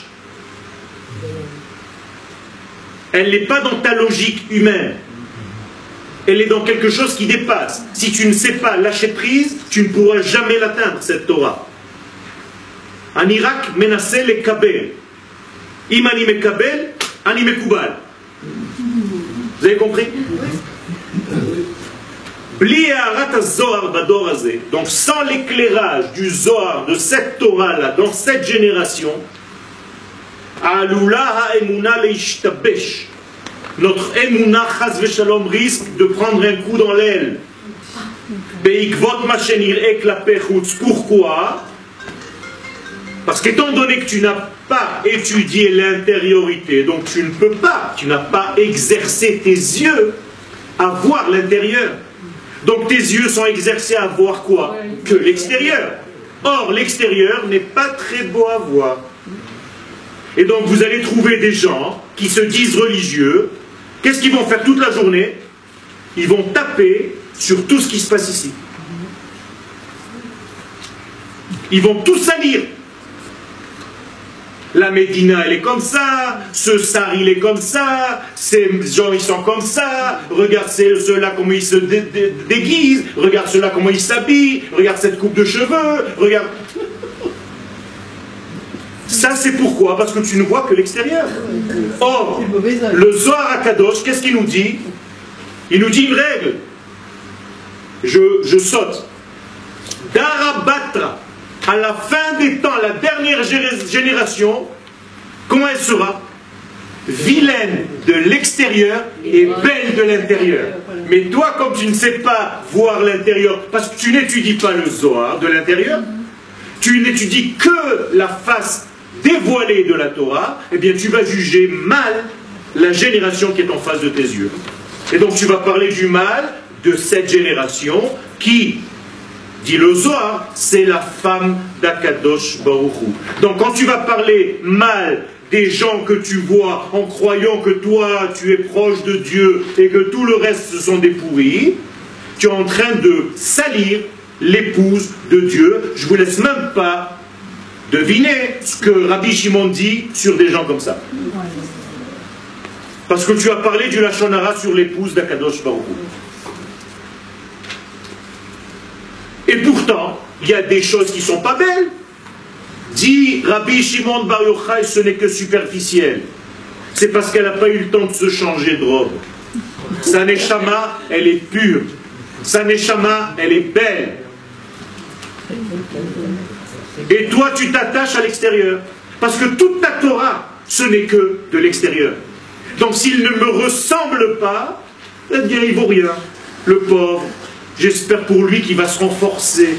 Elle n'est pas dans ta logique humaine. Elle est dans quelque chose qui dépasse. Si tu ne sais pas lâcher prise, tu ne pourras jamais l'atteindre, cette Torah. Anirak menace le kabel. Imani mekabel, ani mekubal. Vous avez compris? Bli ha'arat ha-zohar bador hazeh. Donc sans l'éclairage du Zohar, de cette Torah-là, dans cette génération, notre émouna chas v'shalom risque de prendre un coup dans l'aile. Pourquoi? Parce qu'étant donné que tu n'as pas étudié l'intériorité, donc tu ne peux pas, tu n'as pas exercé tes yeux à voir l'intérieur. Donc tes yeux sont exercés à voir quoi? Que l'extérieur. Or l'extérieur n'est pas très beau à voir. Et donc vous allez trouver des gens qui se disent religieux. Qu'est-ce qu'ils vont faire toute la journée? Ils vont taper sur tout ce qui se passe ici. Ils vont tout salir. La Médina, elle est comme ça, ce Sar, il est comme ça, ces gens, ils sont comme ça, regarde ceux-là comment ils se dé dé déguisent, regarde ceux-là comment ils s'habillent, regarde cette coupe de cheveux, regarde... Ça, c'est pourquoi? Parce que tu ne vois que l'extérieur. Or, le Zohar HaKadosh, qu'est-ce qu'il nous dit? Il nous dit une règle. Je, je saute. Darabatra, à la fin des temps, la dernière génération, comment elle sera? Vilaine de l'extérieur et belle de l'intérieur. Mais toi, comme tu ne sais pas voir l'intérieur, parce que tu n'étudies pas le Zohar de l'intérieur, tu n'étudies que la face dévoilée de la Torah, eh bien tu vas juger mal la génération qui est en face de tes yeux. Et donc tu vas parler du mal de cette génération qui, dit le Zohar, c'est la femme d'Akadosh Baruch Hu. Donc quand tu vas parler mal des gens que tu vois en croyant que toi tu es proche de Dieu et que tout le reste ce sont des pourris, tu es en train de salir l'épouse de Dieu. Je vous laisse même pas deviner ce que Rabbi Shimon dit sur des gens comme ça. Parce que tu as parlé du Lachon Hara sur l'épouse d'Akadosh Baruch Hu. Et pourtant, il y a des choses qui ne sont pas belles. Dit Rabbi Shimon Bar Yochai, ce n'est que superficiel. C'est parce qu'elle n'a pas eu le temps de se changer de robe. Sa neshama, elle est pure. Sa neshama, elle est belle. Et toi, tu t'attaches à l'extérieur. Parce que toute ta Torah, ce n'est que de l'extérieur. Donc s'il ne me ressemble pas, eh bien, il ne vaut rien. Le pauvre, j'espère pour lui qu'il va se renforcer.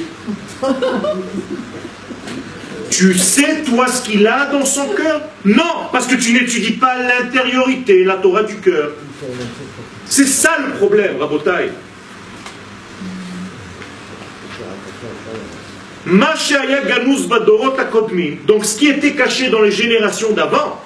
Tu sais, toi, ce qu'il a dans son cœur? Non, parce que tu n'étudies pas l'intériorité, la Torah du cœur. C'est ça le problème, Rabotai. Donc ce qui était caché dans les générations d'avant,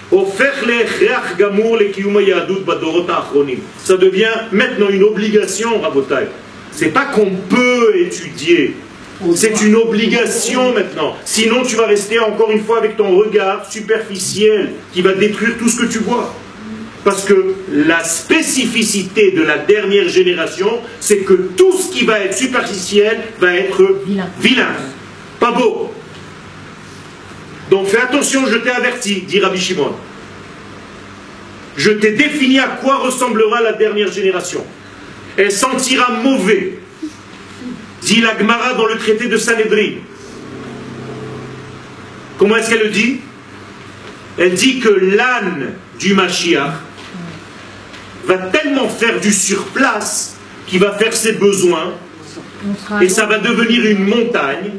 ça devient maintenant une obligation, Rabotai. C'est pas qu'on peut étudier, c'est une obligation maintenant. Sinon tu vas rester encore une fois avec ton regard superficiel qui va détruire tout ce que tu vois. Parce que la spécificité de la dernière génération, c'est que tout ce qui va être superficiel va être vilain. vilain. Pas beau. Donc fais attention, je t'ai averti, dit Rabbi Shimon. Je t'ai défini à quoi ressemblera la dernière génération. Elle sentira mauvais, dit la Gemara dans le traité de Sanhedrin. Comment est-ce qu'elle le dit? Elle dit que l'âne du Mashiach va tellement faire du surplace qu'il va faire ses besoins et ça va devenir une montagne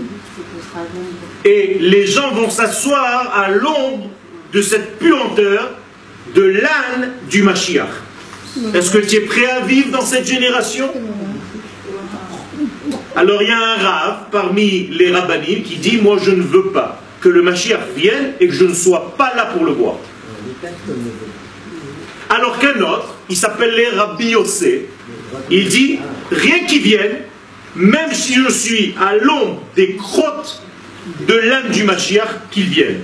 et les gens vont s'asseoir à l'ombre de cette puanteur de l'âne du Mashiach. Est-ce que tu es prêt à vivre dans cette génération? Alors il y a un rave parmi les rabbanim qui dit: moi je ne veux pas que le Mashiach vienne et que je ne sois pas là pour le voir. Alors qu'un autre, il s'appelle les Rabbi Yossé, il dit: rien qu'il vienne, même si je suis à l'ombre des crottes de l'âme du Mashiach, qu'il vienne.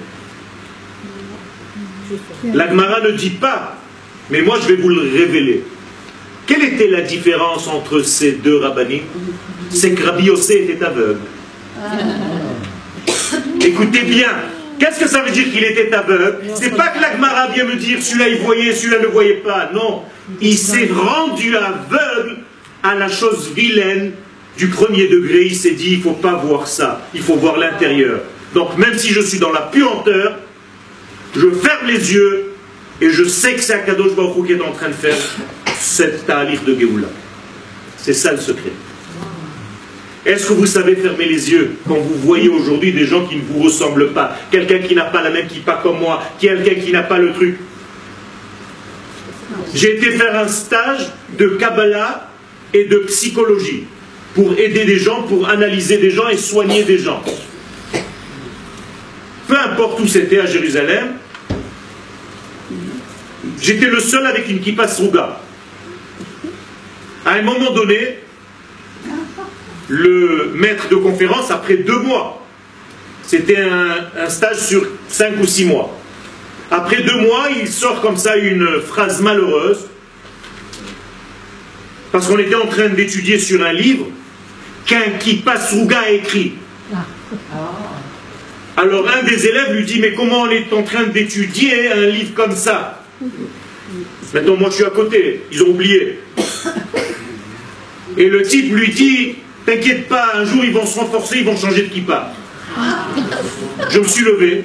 La Gemara ne dit pas, mais moi je vais vous le révéler. Quelle était la différence entre ces deux rabbanim? C'est que Rabbi Yossé était aveugle. Écoutez bien, qu'est-ce que ça veut dire qu'il était aveugle? C'est pas que la Gemara vient me dire celui-là il voyait, celui-là ne voyait pas. Non, il s'est rendu aveugle à la chose vilaine du premier degré. Il s'est dit: il ne faut pas voir ça, il faut voir l'intérieur. Donc même si je suis dans la puanteur, je ferme les yeux et je sais que c'est Akadosh Baruch Hu qui est en train de faire cette ta'alir de Géoula. C'est ça le secret. Est-ce que vous savez fermer les yeux quand vous voyez aujourd'hui des gens qui ne vous ressemblent pas? Quelqu'un qui n'a pas la même kippa comme moi, quelqu'un qui n'a pas le truc. J'ai été faire un stage de Kabbalah et de psychologie pour aider des gens, pour analyser des gens et soigner des gens. Peu importe où c'était à Jérusalem, j'étais le seul avec une kippa sruga. À un moment donné, le maître de conférence, après deux mois, c'était un, un stage sur cinq ou six mois. Après deux mois, il sort comme ça une phrase malheureuse, parce qu'on était en train d'étudier sur un livre qu'un kippa sruga a écrit. Alors un des élèves lui dit: mais comment on est en train d'étudier un livre comme ça? Maintenant moi je suis à côté, ils ont oublié. Et le type lui dit: t'inquiète pas, un jour ils vont se renforcer, ils vont changer de kippa. Je me suis levé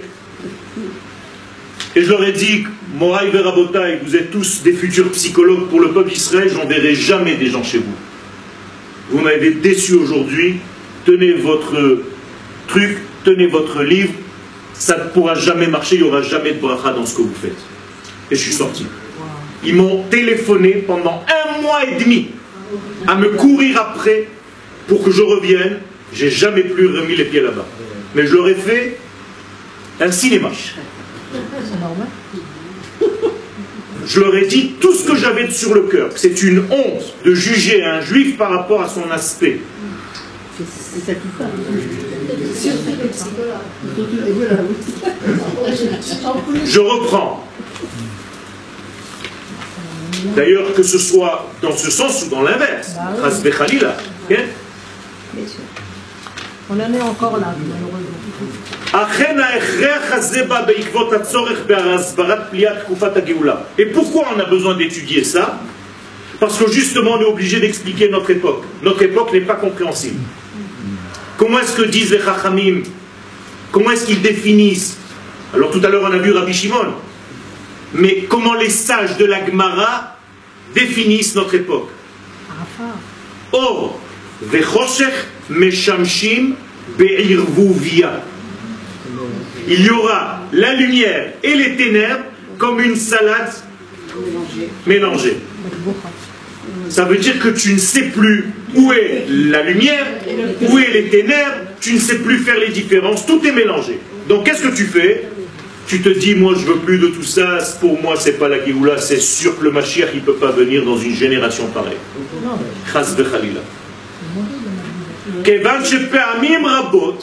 et je leur ai dit: Moraï Verabotaï, vous êtes tous des futurs psychologues pour le peuple d'Israël, j'enverrai jamais des gens chez vous. Vous m'avez déçu aujourd'hui, tenez votre truc, tenez votre livre, ça ne pourra jamais marcher, il n'y aura jamais de bracha dans ce que vous faites. Et je suis sorti. Ils m'ont téléphoné pendant un mois et demi à me courir après pour que je revienne. J'ai jamais plus remis les pieds là-bas. Mais je leur ai fait un cinéma. C'est normal. Je leur ai dit tout ce que j'avais sur le cœur. C'est une honte de juger un juif par rapport à son aspect. C'est ça qui parle. Je reprends. D'ailleurs, que ce soit dans ce sens ou dans l'inverse. Bah oui. Okay? On en est encore là, malheureusement. Et pourquoi on a besoin d'étudier ça? Parce que justement on est obligé d'expliquer notre époque. Notre époque n'est pas compréhensible. Comment est-ce que disent les Chachamim? Comment est-ce qu'ils définissent? Alors tout à l'heure on a vu Rabbi Shimon. Mais comment les sages de la Gemara définissent notre époque? Or, vechoshech meshamshim be'irvuvia. Il y aura la lumière et les ténèbres comme une salade mélangée. Ça veut dire que tu ne sais plus où est la lumière, où est les ténèbres, tu ne sais plus faire les différences, tout est mélangé. Donc qu'est-ce que tu fais? Tu te dis, moi je veux plus de tout ça, pour moi c'est pas la Géoula, c'est sûr que le Mashiach il ne peut pas venir dans une génération pareille. Chas v'chalila. Kevan shepe'amim rabot,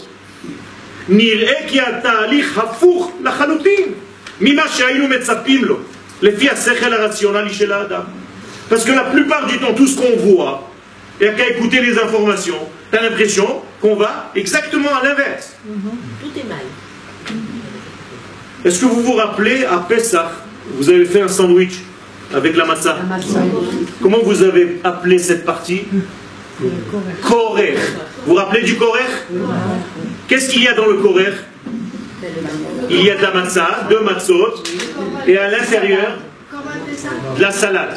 nir'e ki ha'ta'alich hafuch lachalutin, mima she'aynu metzapim lo, lefi ha'sechel ha'rationali shel ha'adam. Parce que la plupart du temps, tout ce qu'on voit, et qu'à écouter les informations, tu as l'impression qu'on va exactement à l'inverse. Tout est mal. Est-ce que vous vous rappelez, à Pessah, vous avez fait un sandwich avec la matzah? Comment vous avez appelé cette partie? Korer. Vous vous rappelez du korer? Qu'est-ce qu'il y a dans le korer? Il y a de la matzah, deux matzot, et à l'intérieur, de la salade.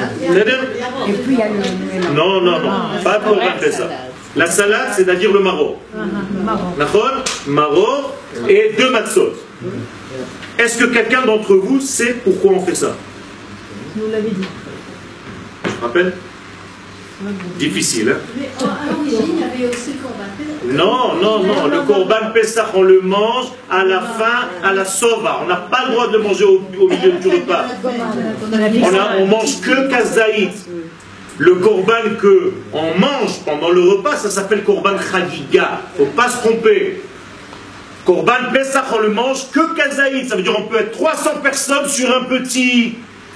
Et puis il y a le... Non, non, non, pas pour faire ça. La salade, c'est-à-dire le maror. D'accord? Maror et deux matzot. Est-ce que quelqu'un d'entre vous sait pourquoi on fait ça? Vous l'avez dit. Je me rappelle? Difficile, hein? Mais à l'origine, il y avait aussi le Corban Pessah. Non, non, non. Le Corban Pessah, on le mange à la fin, à la sova. On n'a pas le droit de le manger au, au milieu du repas. On, a, on mange que kazaït. Le Corban que on mange pendant le repas, ça s'appelle Corban Chagiga. Il ne faut pas se tromper. Corban Pessah, on le mange que kazaït. Ça veut dire qu'on peut être trois cents personnes sur un petit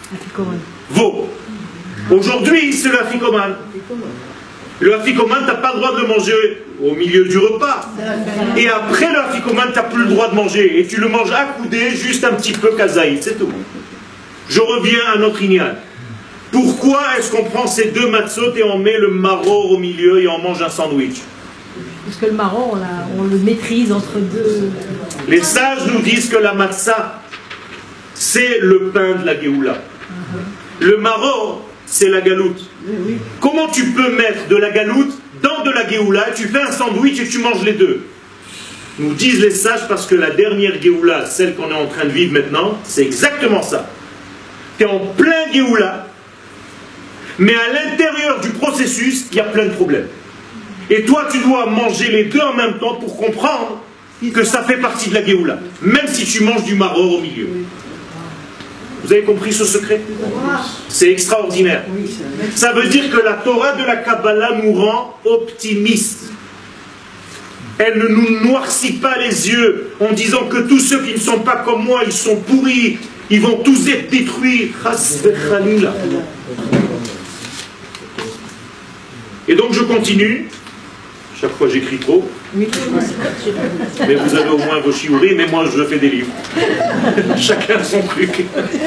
veau. Aujourd'hui, c'est le afikoman. Le afikoman, tu n'as pas le droit de le manger au milieu du repas. Et après le afikoman, tu n'as plus le droit de manger. Et tu le manges accoudé, juste un petit peu kazaït, c'est tout. Je reviens à notre ignal. Pourquoi est-ce qu'on prend ces deux matzot et on met le maror au milieu et on mange un sandwich? Parce que le marron, on, l'a- on le maîtrise entre deux. Les sages nous disent que la matzah, c'est le pain de la Géoula. Le maror, c'est la galoute. Comment tu peux mettre de la galoute dans de la Géoula, tu fais un sandwich et tu manges les deux? Nous disent les sages parce que la dernière Géoula, celle qu'on est en train de vivre maintenant, c'est exactement ça. Tu es en plein Géoula, mais à l'intérieur du processus, il y a plein de problèmes. Et toi, tu dois manger les deux en même temps pour comprendre que ça fait partie de la Géoula, même si tu manges du maror au milieu. Vous avez compris ce secret? C'est extraordinaire. Ça veut dire que la Torah de la Kabbalah nous rend optimistes. Elle ne nous noircit pas les yeux en disant que tous ceux qui ne sont pas comme moi, ils sont pourris, ils vont tous être détruits. Et donc je continue. Chaque fois j'écris trop. Mais vous avez au moins vos shiurim, mais moi je fais des livres. Chacun son truc.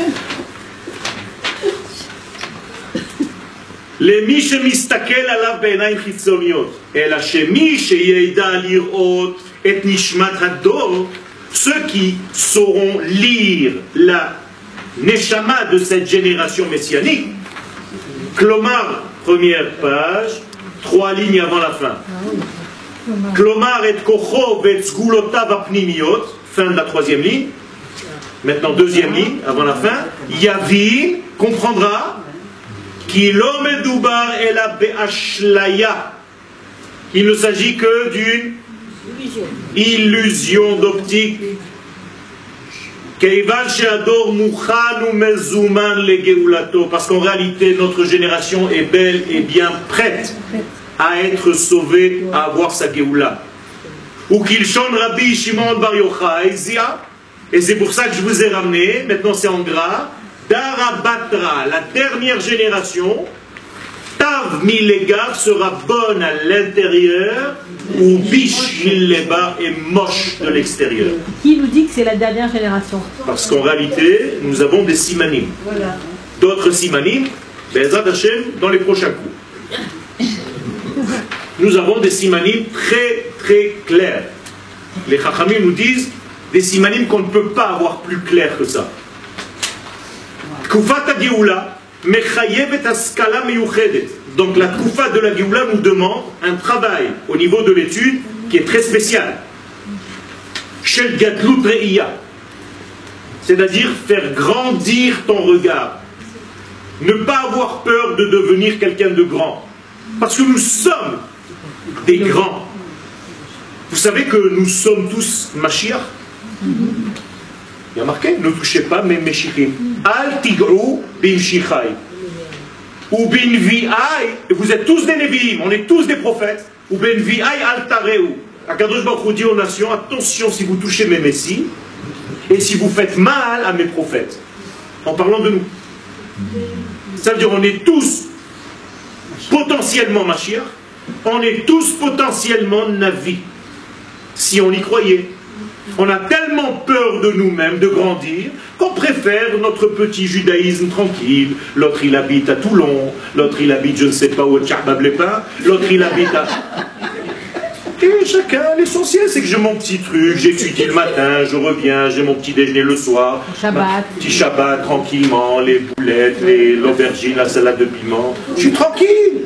למי שמסתכל עליו בעיניים חיצוניות, אלא שמי שידע לראות את נשמת הדור, ceux qui sauront lire la neshama de cette génération messianique, Klomar, première page, trois lignes avant la fin. Klomar et kocho vet sgulotav apnimiot, fin de la troisième ligne. Maintenant deuxième ligne avant la fin. Yavin comprendra qu'il medoubar ela be'ashlaya. Il ne s'agit que d'une illusion d'optique. Keivan she'ador mukhan umezuman legeulato. Parce qu'en réalité notre génération est belle et bien prête à être sauvée, à avoir sa Géoula. Ou qu'il chante Rabbi Shimon Bar Yochai Zia, et c'est pour ça que je vous ai ramené, maintenant c'est en gras, Darabatra, la dernière génération, Tav Milegav sera bonne à l'intérieur, ou Bishileba est moche de l'extérieur. Qui nous dit que c'est la dernière génération? Parce qu'en réalité, nous avons des simanim. Voilà. D'autres simanim, Be'ezrat Hashem, dans les prochains coups. Nous avons des simanim très très clairs. Les Chachamim nous disent des simanim qu'on ne peut pas avoir plus clair que ça. Kufat ha-Geoula mechayevet haskala meyuchedet. Donc la Kufa de la Geoula nous demande un travail au niveau de l'étude qui est très spécial. Shel gadlut reiya, c'est-à-dire faire grandir ton regard. Ne pas avoir peur de devenir quelqu'un de grand. Parce que nous sommes des grands. Vous savez que nous sommes tous Mashiach. Il y a marqué, ne touchez pas mes Meshichim. Al tig'u bimshichai. Ou binvi'ai, vous êtes tous des Nevi'im, on est tous des prophètes. Ou binvi'ai al tareu. Akadosh Baruch Hu dit aux nations, attention si vous touchez mes messies, et si vous faites mal à mes prophètes. En parlant de nous. Ça veut dire on est tous potentiellement Mashiach, on est tous potentiellement Navi. Si on y croyait. On a tellement peur de nous-mêmes, de grandir, qu'on préfère notre petit judaïsme tranquille. L'autre il habite à Toulon, l'autre il habite je ne sais pas où, à Tcharbab-les-Pins, l'autre il habite à... Et chacun, l'essentiel c'est que j'ai mon petit truc, j'étudie le matin, je reviens, j'ai mon petit déjeuner le soir, Shabbat. Petit Shabbat tranquillement, les boulettes, l'aubergine, la salade de piment. Je suis tranquille.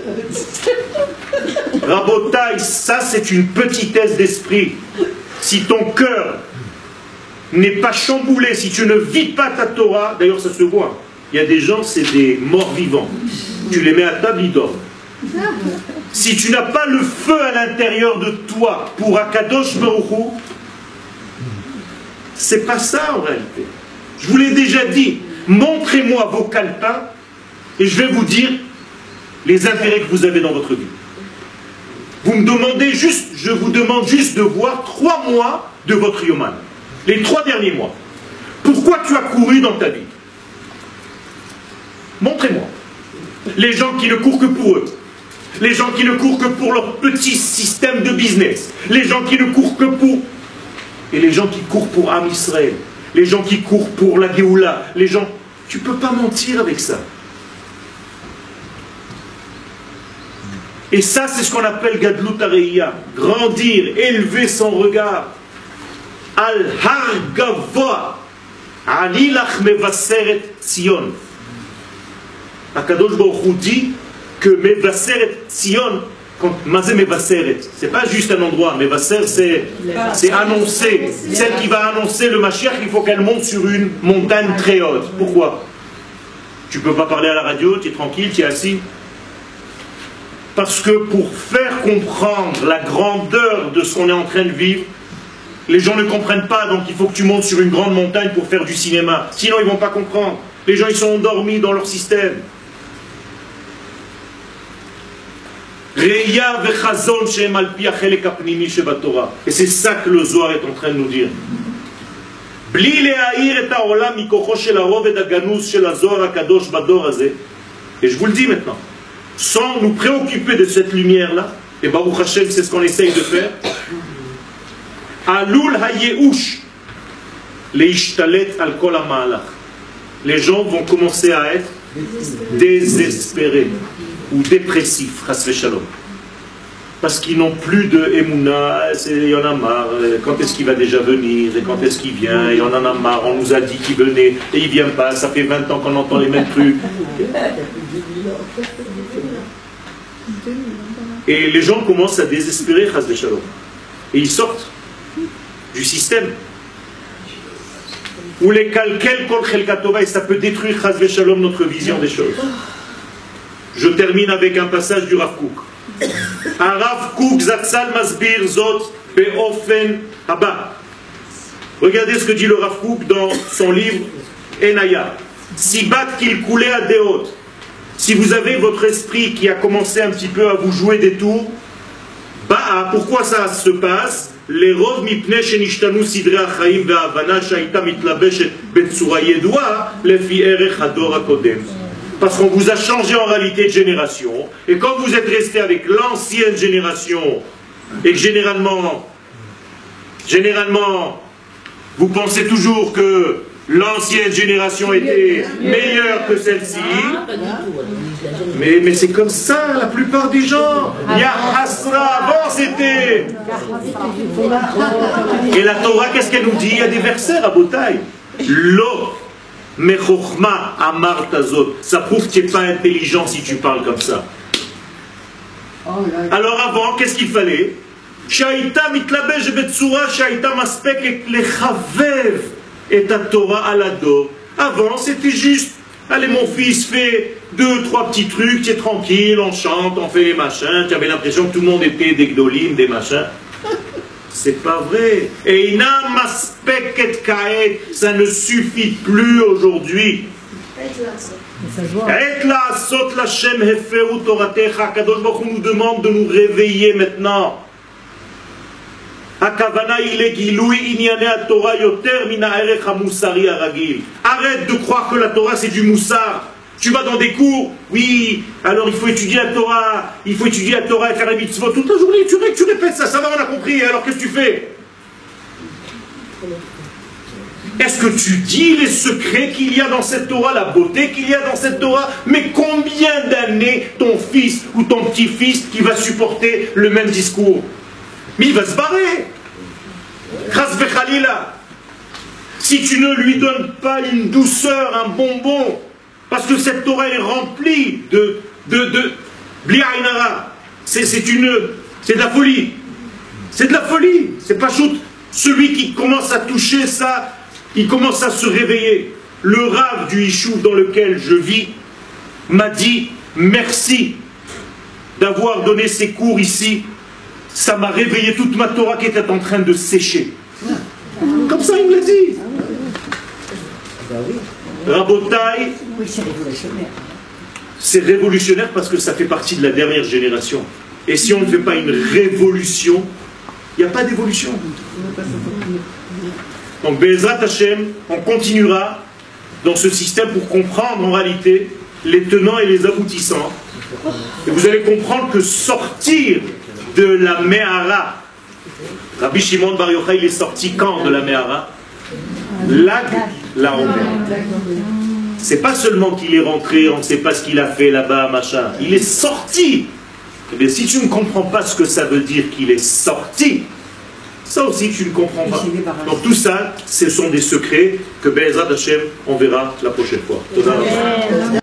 Rabotaï, ça c'est une petitesse d'esprit. Si ton cœur n'est pas chamboulé, si tu ne vis pas ta Torah, d'ailleurs ça se voit, il y a des gens, c'est des morts vivants. Tu les mets à table, ils dorment. Si tu n'as pas le feu à l'intérieur de toi pour Akadosh Baruch Hu, c'est pas ça en réalité. Je vous l'ai déjà dit, montrez-moi vos calepins et je vais vous dire les intérêts que vous avez dans votre vie. Vous me demandez juste, je vous demande juste de voir trois mois de votre Yoman. Les trois derniers mois. Pourquoi tu as couru dans ta vie? Montrez-moi. Les gens qui ne courent que pour eux. Les gens qui ne courent que pour leur petit système de business. Les gens qui ne courent que pour... Et les gens qui courent pour Am Israël. Les gens qui courent pour la Géoula. Les gens... Tu ne peux pas mentir avec ça. Et ça, c'est ce qu'on appelle Gadlut Hareya. Grandir, élever son regard. Al-Har Gavoa. Alilach Mevaseret Tzion. Akadosh Baruch Hu dit que Mevaseret Tzion, Mazé Mevaseret, c'est pas juste un endroit. Mevaser, c'est annoncer. Celle qui va annoncer le Mashiach, il faut qu'elle monte sur une montagne très haute. Pourquoi? Tu ne peux pas parler à la radio, tu es tranquille, tu es assis. Parce que pour faire comprendre la grandeur de ce qu'on est en train de vivre, les gens ne comprennent pas, donc il faut que tu montes sur une grande montagne pour faire du cinéma. Sinon, ils ne vont pas comprendre. Les gens, ils sont endormis dans leur système. Et c'est ça que le Zohar est en train de nous dire. Et je vous le dis maintenant. Sans nous préoccuper de cette lumière-là, et Baruch Hashem, c'est ce qu'on essaye de faire, Alul hayeush leishtalet al kol ha'malach. Les gens vont commencer à être désespérés ou dépressifs, chas v'shalom. Parce qu'ils n'ont plus de émouna, il y en a marre, quand est-ce qu'il va déjà venir, et quand est-ce qu'il vient, et on en a marre, on nous a dit qu'il venait, et il ne vient pas, ça fait vingt ans qu'on entend les mêmes trucs. Et les gens commencent à désespérer, chas v'shalom. Et ils sortent du système. Ou les kalkel kol chelkatova, et ça peut détruire, chas v'shalom, notre vision des choses. Je termine avec un passage du Rav Kook. Rav Kook Zatzal Masbir Zot Beofen Haba. Regardez ce que dit le Rav Kook dans son livre Enaya. Sibat qu'il coulait à Deot. Si vous avez votre esprit qui a commencé un petit peu à vous jouer des tours, bah, pourquoi ça se passe? Les rov mipne shenishtanu sidre achaim ve'avana shaita mitlabeshet betsura yedua lefi erech hador hakodem. Parce qu'on vous a changé en réalité de génération. Et quand vous êtes resté avec l'ancienne génération et que généralement, généralement, vous pensez toujours que l'ancienne génération était meilleure que celle-ci. Mais, mais c'est comme ça, la plupart des gens. Il y a Hasra, avant c'était. Et la Torah, qu'est-ce qu'elle nous dit? Il y a des versets à Botaï. Lo mechochma amar tazot. Ça prouve que tu n'es pas intelligent si tu parles comme ça. Alors avant, qu'est-ce qu'il fallait? Shaïta mitlabesh betsura shaïta maspek lechavev et ta Torah à l'ado. Avant, c'était juste, allez mon fils, fais deux, trois petits trucs, tu es tranquille, on chante, on fait les machins. Tu avais l'impression que tout le monde était des gdolim, des machins. C'est pas vrai. Et ina maspek et kaet, ça ne suffit plus aujourd'hui. Et la sot la shem hefeu toratecha. Kadosh Baruch Hu nous demande de nous réveiller maintenant. Arrête de croire que la Torah c'est du moussar. Tu vas dans des cours, oui, alors il faut étudier la Torah, il faut étudier la Torah et faire la mitzvot toute la journée, tu, ré, tu répètes ça, ça va, on a compris, alors qu'est-ce que tu fais? Est-ce que tu dis les secrets qu'il y a dans cette Torah, la beauté qu'il y a dans cette Torah? Mais combien d'années ton fils ou ton petit-fils qui va supporter le même discours? Mais il va se barrer. Chas v'chalila. Si tu ne lui donnes pas une douceur, un bonbon, parce que cette Torah est remplie de de de bli ainara. C'est c'est une c'est de la folie. C'est de la folie. C'est pas shoot. Celui qui commence à toucher ça, il commence à se réveiller. Le Rav du Yishuv dans lequel je vis m'a dit merci d'avoir donné ces cours ici. Ça m'a réveillé toute ma Torah qui était en train de sécher. Comme ça, il me l'a dit. Rabotai, c'est révolutionnaire parce que ça fait partie de la dernière génération. Et si on ne fait pas une révolution, il n'y a pas d'évolution. Donc, Be'ezrat Hashem, on continuera dans ce système pour comprendre en réalité les tenants et les aboutissants. Et vous allez comprendre que sortir de la Mehara, Rabbi Shimon Bar Yochai, il est sorti quand de la Mehara? Lag la Omer. C'est pas seulement qu'il est rentré, on ne sait pas ce qu'il a fait là-bas, machin. Il est sorti. Eh bien, si tu ne comprends pas ce que ça veut dire qu'il est sorti, ça aussi tu ne comprends pas. Donc tout ça, ce sont des secrets que Be'ezrat Hashem, on verra la prochaine fois.